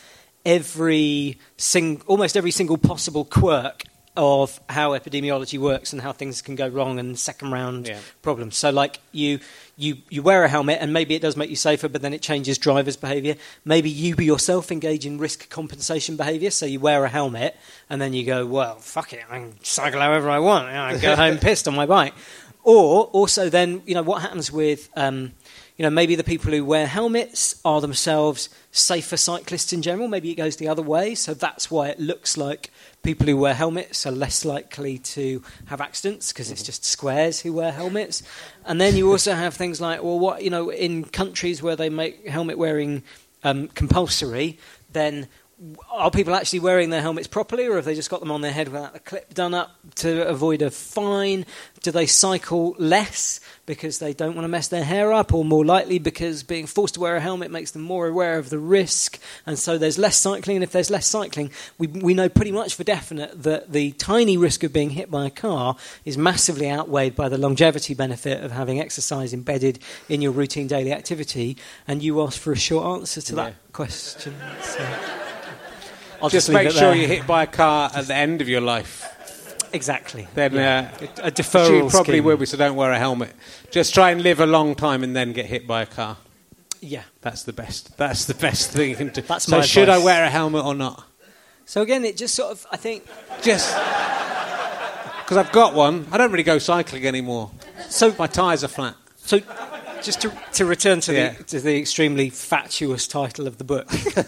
almost every single possible quirk of how epidemiology works and how things can go wrong and second-round problems. So, like, you wear a helmet and maybe it does make you safer, but then it changes drivers' behaviour. Maybe you yourself engage in risk compensation behaviour, so you wear a helmet and then you go, well, fuck it, I can cycle however I want. I can go home pissed on my bike. Or also then, what happens with... maybe the people who wear helmets are themselves safer cyclists in general. Maybe it goes the other way, so that's why it looks like people who wear helmets are less likely to have accidents because it's just squares who wear helmets. And then you also have things like, in countries where they make helmet wearing compulsory, then are people actually wearing their helmets properly, or have they just got them on their head without the clip done up to avoid a fine? Do they cycle less because they don't want to mess their hair up, or more likely because being forced to wear a helmet makes them more aware of the risk, and so there's less cycling? And if there's less cycling, we know pretty much for definite that the tiny risk of being hit by a car is massively outweighed by the longevity benefit of having exercise embedded in your routine daily activity. And you asked for a short answer to that question. So I'll
just make sure you're hit by a car at the end of your life.
Exactly.
Then
a deferral
you probably
scheme.
will be, so don't wear a helmet. Just try and live a long time and then get hit by a car.
Yeah.
That's the best thing you can do.
That's
so
my
should
advice.
I wear a helmet or not?
So again, it just sort of, I think...
Just... Because I've got one. I don't really go cycling anymore. So my tyres are flat. So...
Just to return to the extremely fatuous title of the book,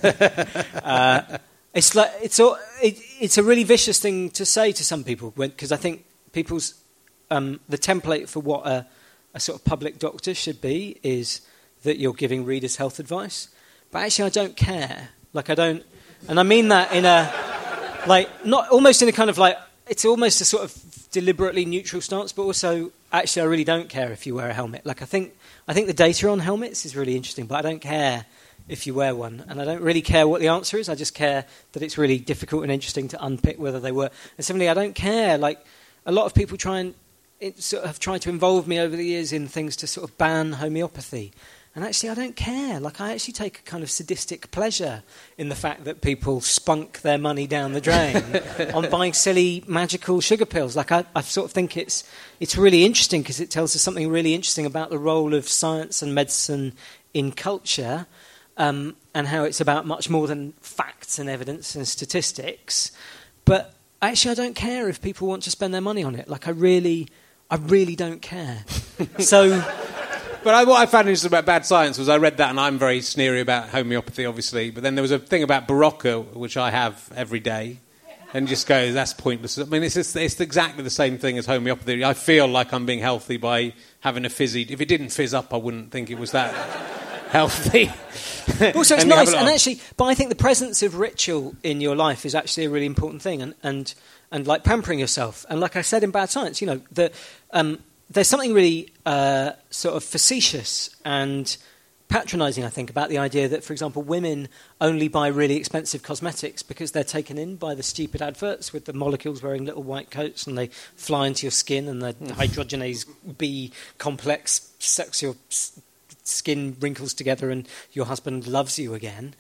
it's a really vicious thing to say to some people, because I think people's the template for what a sort of public doctor should be is that you're giving readers health advice. But actually, I don't care. Like, I don't, and I mean that in a not almost in a kind of it's almost a sort of deliberately neutral stance, but also actually I really don't care if you wear a helmet. Like, I think the data on helmets is really interesting, but I don't care if you wear one. And I don't really care what the answer is. I just care that it's really difficult and interesting to unpick whether they work. And similarly, I don't care. Like, a lot of people have tried to involve me over the years in things to sort of ban homeopathy. And actually, I don't care. Like, I actually take a kind of sadistic pleasure in the fact that people spunk their money down the drain on buying silly magical sugar pills. Like, I sort of think it's really interesting because it tells us something really interesting about the role of science and medicine in culture, and how it's about much more than facts and evidence and statistics. But actually, I don't care if people want to spend their money on it. Like, I really don't care. So...
But what I found interesting about Bad Science was I read that, and I'm very sneery about homeopathy, obviously. But then there was a thing about Berocca, which I have every day, and just go, that's pointless. I mean, it's exactly the same thing as homeopathy. I feel like I'm being healthy by having a fizzy. If it didn't fizz up, I wouldn't think it was that healthy.
Also, it's nice, and actually, but I think the presence of ritual in your life is actually a really important thing, and like pampering yourself. And like I said in Bad Science, you know, there's something really sort of facetious and patronising, I think, about the idea that, for example, women only buy really expensive cosmetics because they're taken in by the stupid adverts with the molecules wearing little white coats and they fly into your skin and the hydrogenase B complex sucks your skin wrinkles together and your husband loves you again.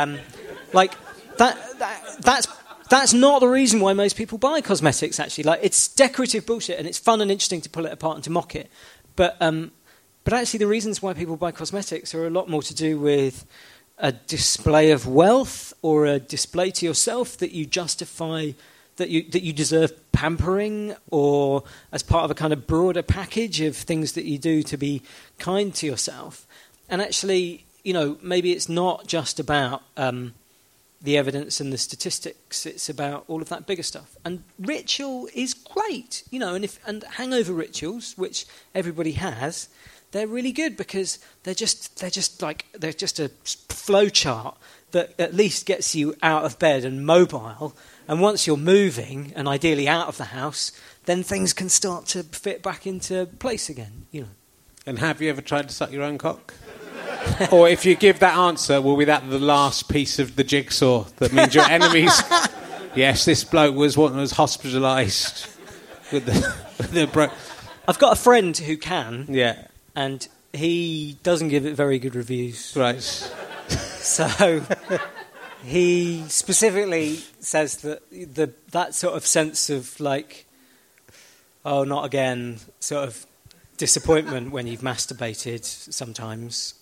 That's not the reason why most people buy cosmetics, actually. Like, it's decorative bullshit, and it's fun and interesting to pull it apart and to mock it. But actually, the reasons why people buy cosmetics are a lot more to do with a display of wealth or a display to yourself that you justify that you deserve pampering, or as part of a kind of broader package of things that you do to be kind to yourself. And actually, you know, maybe it's not just about the evidence and the statistics, it's about all of that bigger stuff. And ritual is great, you know, and hangover rituals, which everybody has, they're really good because they're just a flow chart that at least gets you out of bed and mobile. And once you're moving, and ideally out of the house, then things can start to fit back into place again, you know.
And have you ever tried to suck your own cock? Or if you give that answer, will be that the last piece of the jigsaw that means your enemies... Yes, this bloke was hospitalised with the
I've got a friend who can.
Yeah.
And he doesn't give it very good reviews.
Right.
So he specifically says that that sort of sense of like, oh, not again, sort of disappointment when you've masturbated sometimes,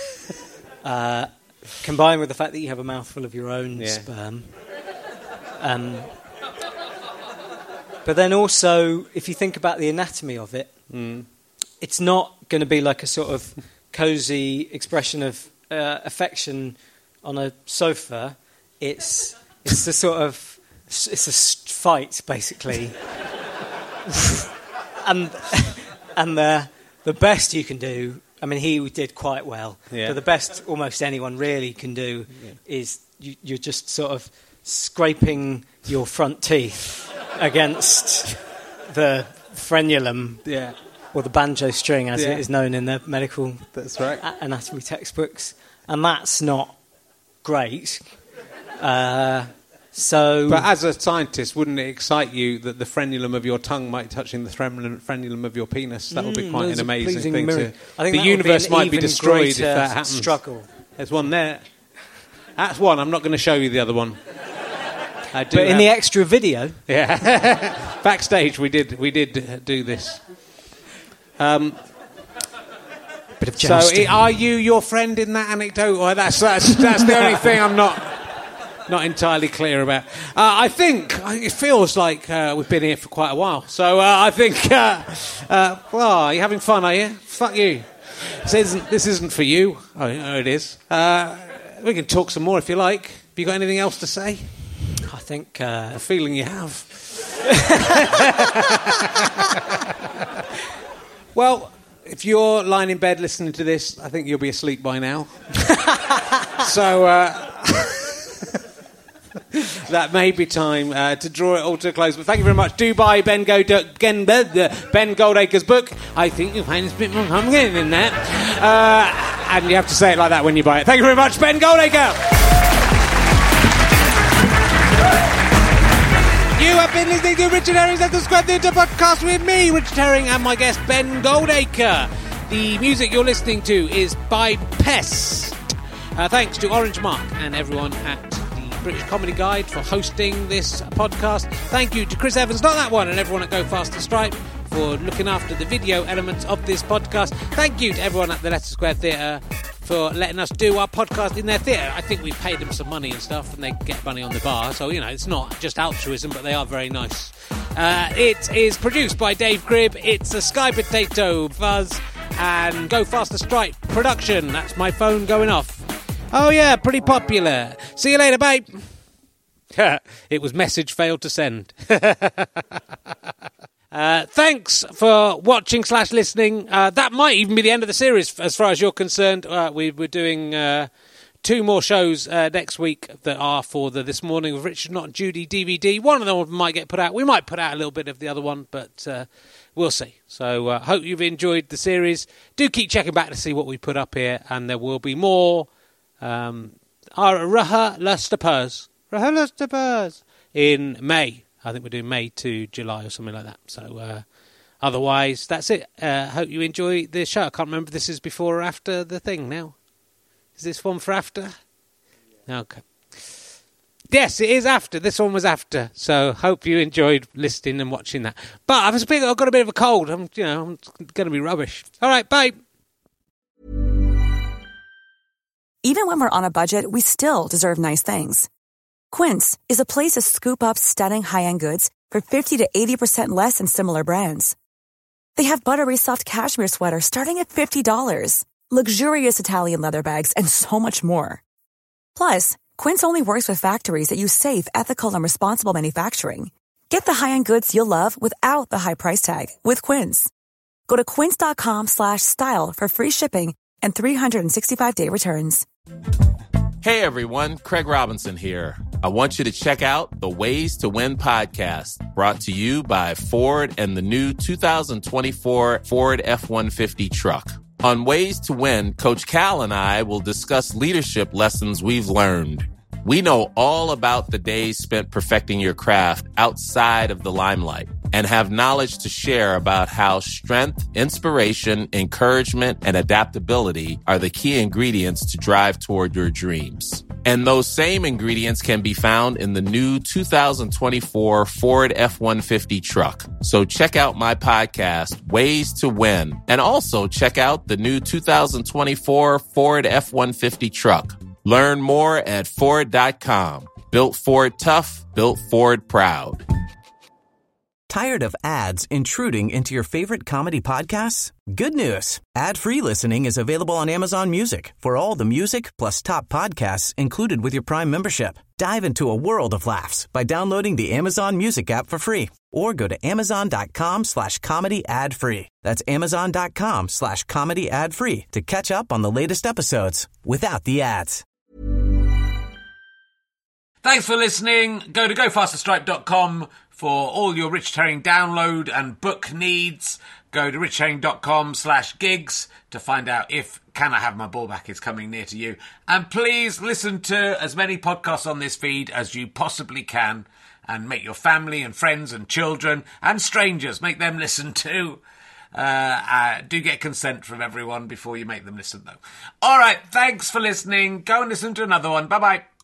combined with the fact that you have a mouthful of your own sperm. But then also, if you think about the anatomy of it, it's not going to be like a sort of cosy expression of affection on a sofa. It's a sort of it's a fight basically, and the best you can do. I mean, he did quite well, but the best almost anyone really can do is you're just sort of scraping your front teeth against the frenulum, or the banjo string, as it is known in the medical anatomy textbooks, and that's not great. But
as a scientist, wouldn't it excite you that the frenulum of your tongue might touch in the frenulum of your penis? That would be quite an amazing thing.
I think
the universe might be destroyed if that happens.
Struggle.
There's one there. That's one. I'm not going to show you the other one.
But in the extra video,
backstage we did do this.
Bit of jousting.
So, are you your friend in that anecdote, or that's the only thing I'm not entirely clear about? I think it feels like we've been here for quite a while. So I think, are you having fun? Are you? Fuck you. This isn't for you. Oh, it is. We can talk some more if you like. Have you got anything else to say?
I think...
I have a feeling you have. Well, if you're lying in bed listening to this, I think you'll be asleep by now. So that may be time to draw it all to a close. But thank you very much. Do buy Ben Goldacre's book. I think you'll find it's a bit more complicated than that. And you have to say it like that when you buy it. Thank you very much, Ben Goldacre. You have been listening to Richard Herring's Leicester Square Theatre podcast with me, Richard Herring, and my guest, Ben Goldacre. The music you're listening to is by Pest. Thanks to Orange Mark and everyone at the British Comedy Guide for hosting this podcast. Thank you to Chris Evans, not that one, and everyone at Go Faster Stripe for looking after the video elements of this podcast. Thank you to everyone at the Leicester Square Theatre for letting us do our podcast in their theatre. I think we've paid them some money and stuff, and they get money on the bar, so, it's not just altruism, but they are very nice. It is produced by Dave Cribb. It's a Sky Potato Buzz and Go Faster Stripe production. That's my phone going off. Oh, yeah, pretty popular. See you later, bye. It was message failed to send. Thanks for watching / listening. That might even be the end of the series as far as you're concerned. We're doing 2 more shows next week that are for the This Morning with Richard Not Judy DVD. One of them might get put out. We might put out a little bit of the other one, but we'll see. So hope you've enjoyed the series. Do keep checking back to see what we put up here, and there will be more Rehearsals in May. I think we're doing May to July or something like that. So otherwise, that's it. Hope you enjoy the show. I can't remember if this is before or after the thing now. Is this one for after? Yeah. Okay. Yes, it is after. This one was after. So hope you enjoyed listening and watching that. But I've got a bit of a cold. I'm going to be rubbish. All right, bye.
Even when we're on a budget, we still deserve nice things. Quince is a place to scoop up stunning high-end goods for 50 to 80% less than similar brands. They have buttery soft cashmere sweaters starting at $50, luxurious Italian leather bags, and so much more. Plus, Quince only works with factories that use safe, ethical, and responsible manufacturing. Get the high-end goods you'll love without the high price tag with Quince. Go to quince.com/style for free shipping and 365-day returns.
Hey everyone, Craig Robinson here. I want you to check out the Ways to Win podcast, brought to you by Ford and the new 2024 Ford F-150 truck. On Ways to Win, Coach Cal and I will discuss leadership lessons we've learned. We know all about the days spent perfecting your craft outside of the limelight and have knowledge to share about how strength, inspiration, encouragement, and adaptability are the key ingredients to drive toward your dreams. And those same ingredients can be found in the new 2024 Ford F-150 truck. So check out my podcast, Ways to Win, and also check out the new 2024 Ford F-150 truck. Learn more at Ford.com. Built Ford tough, built Ford proud.
Tired of ads intruding into your favorite comedy podcasts? Good news. Ad-free listening is available on Amazon Music for all the music plus top podcasts included with your Prime membership. Dive into a world of laughs by downloading the Amazon Music app for free or go to amazon.com/comedy ad-free. That's amazon.com/comedy ad-free to catch up on the latest episodes without the ads.
Thanks for listening. Go to gofasterstripe.com for all your Richard Herring download and book needs. Go to richardherring.com/gigs to find out if Can I Have My Ball Back is coming near to you. And please listen to as many podcasts on this feed as you possibly can, and make your family and friends and children and strangers, make them listen too. Do get consent from everyone before you make them listen, though. All right, thanks for listening. Go and listen to another one. Bye-bye.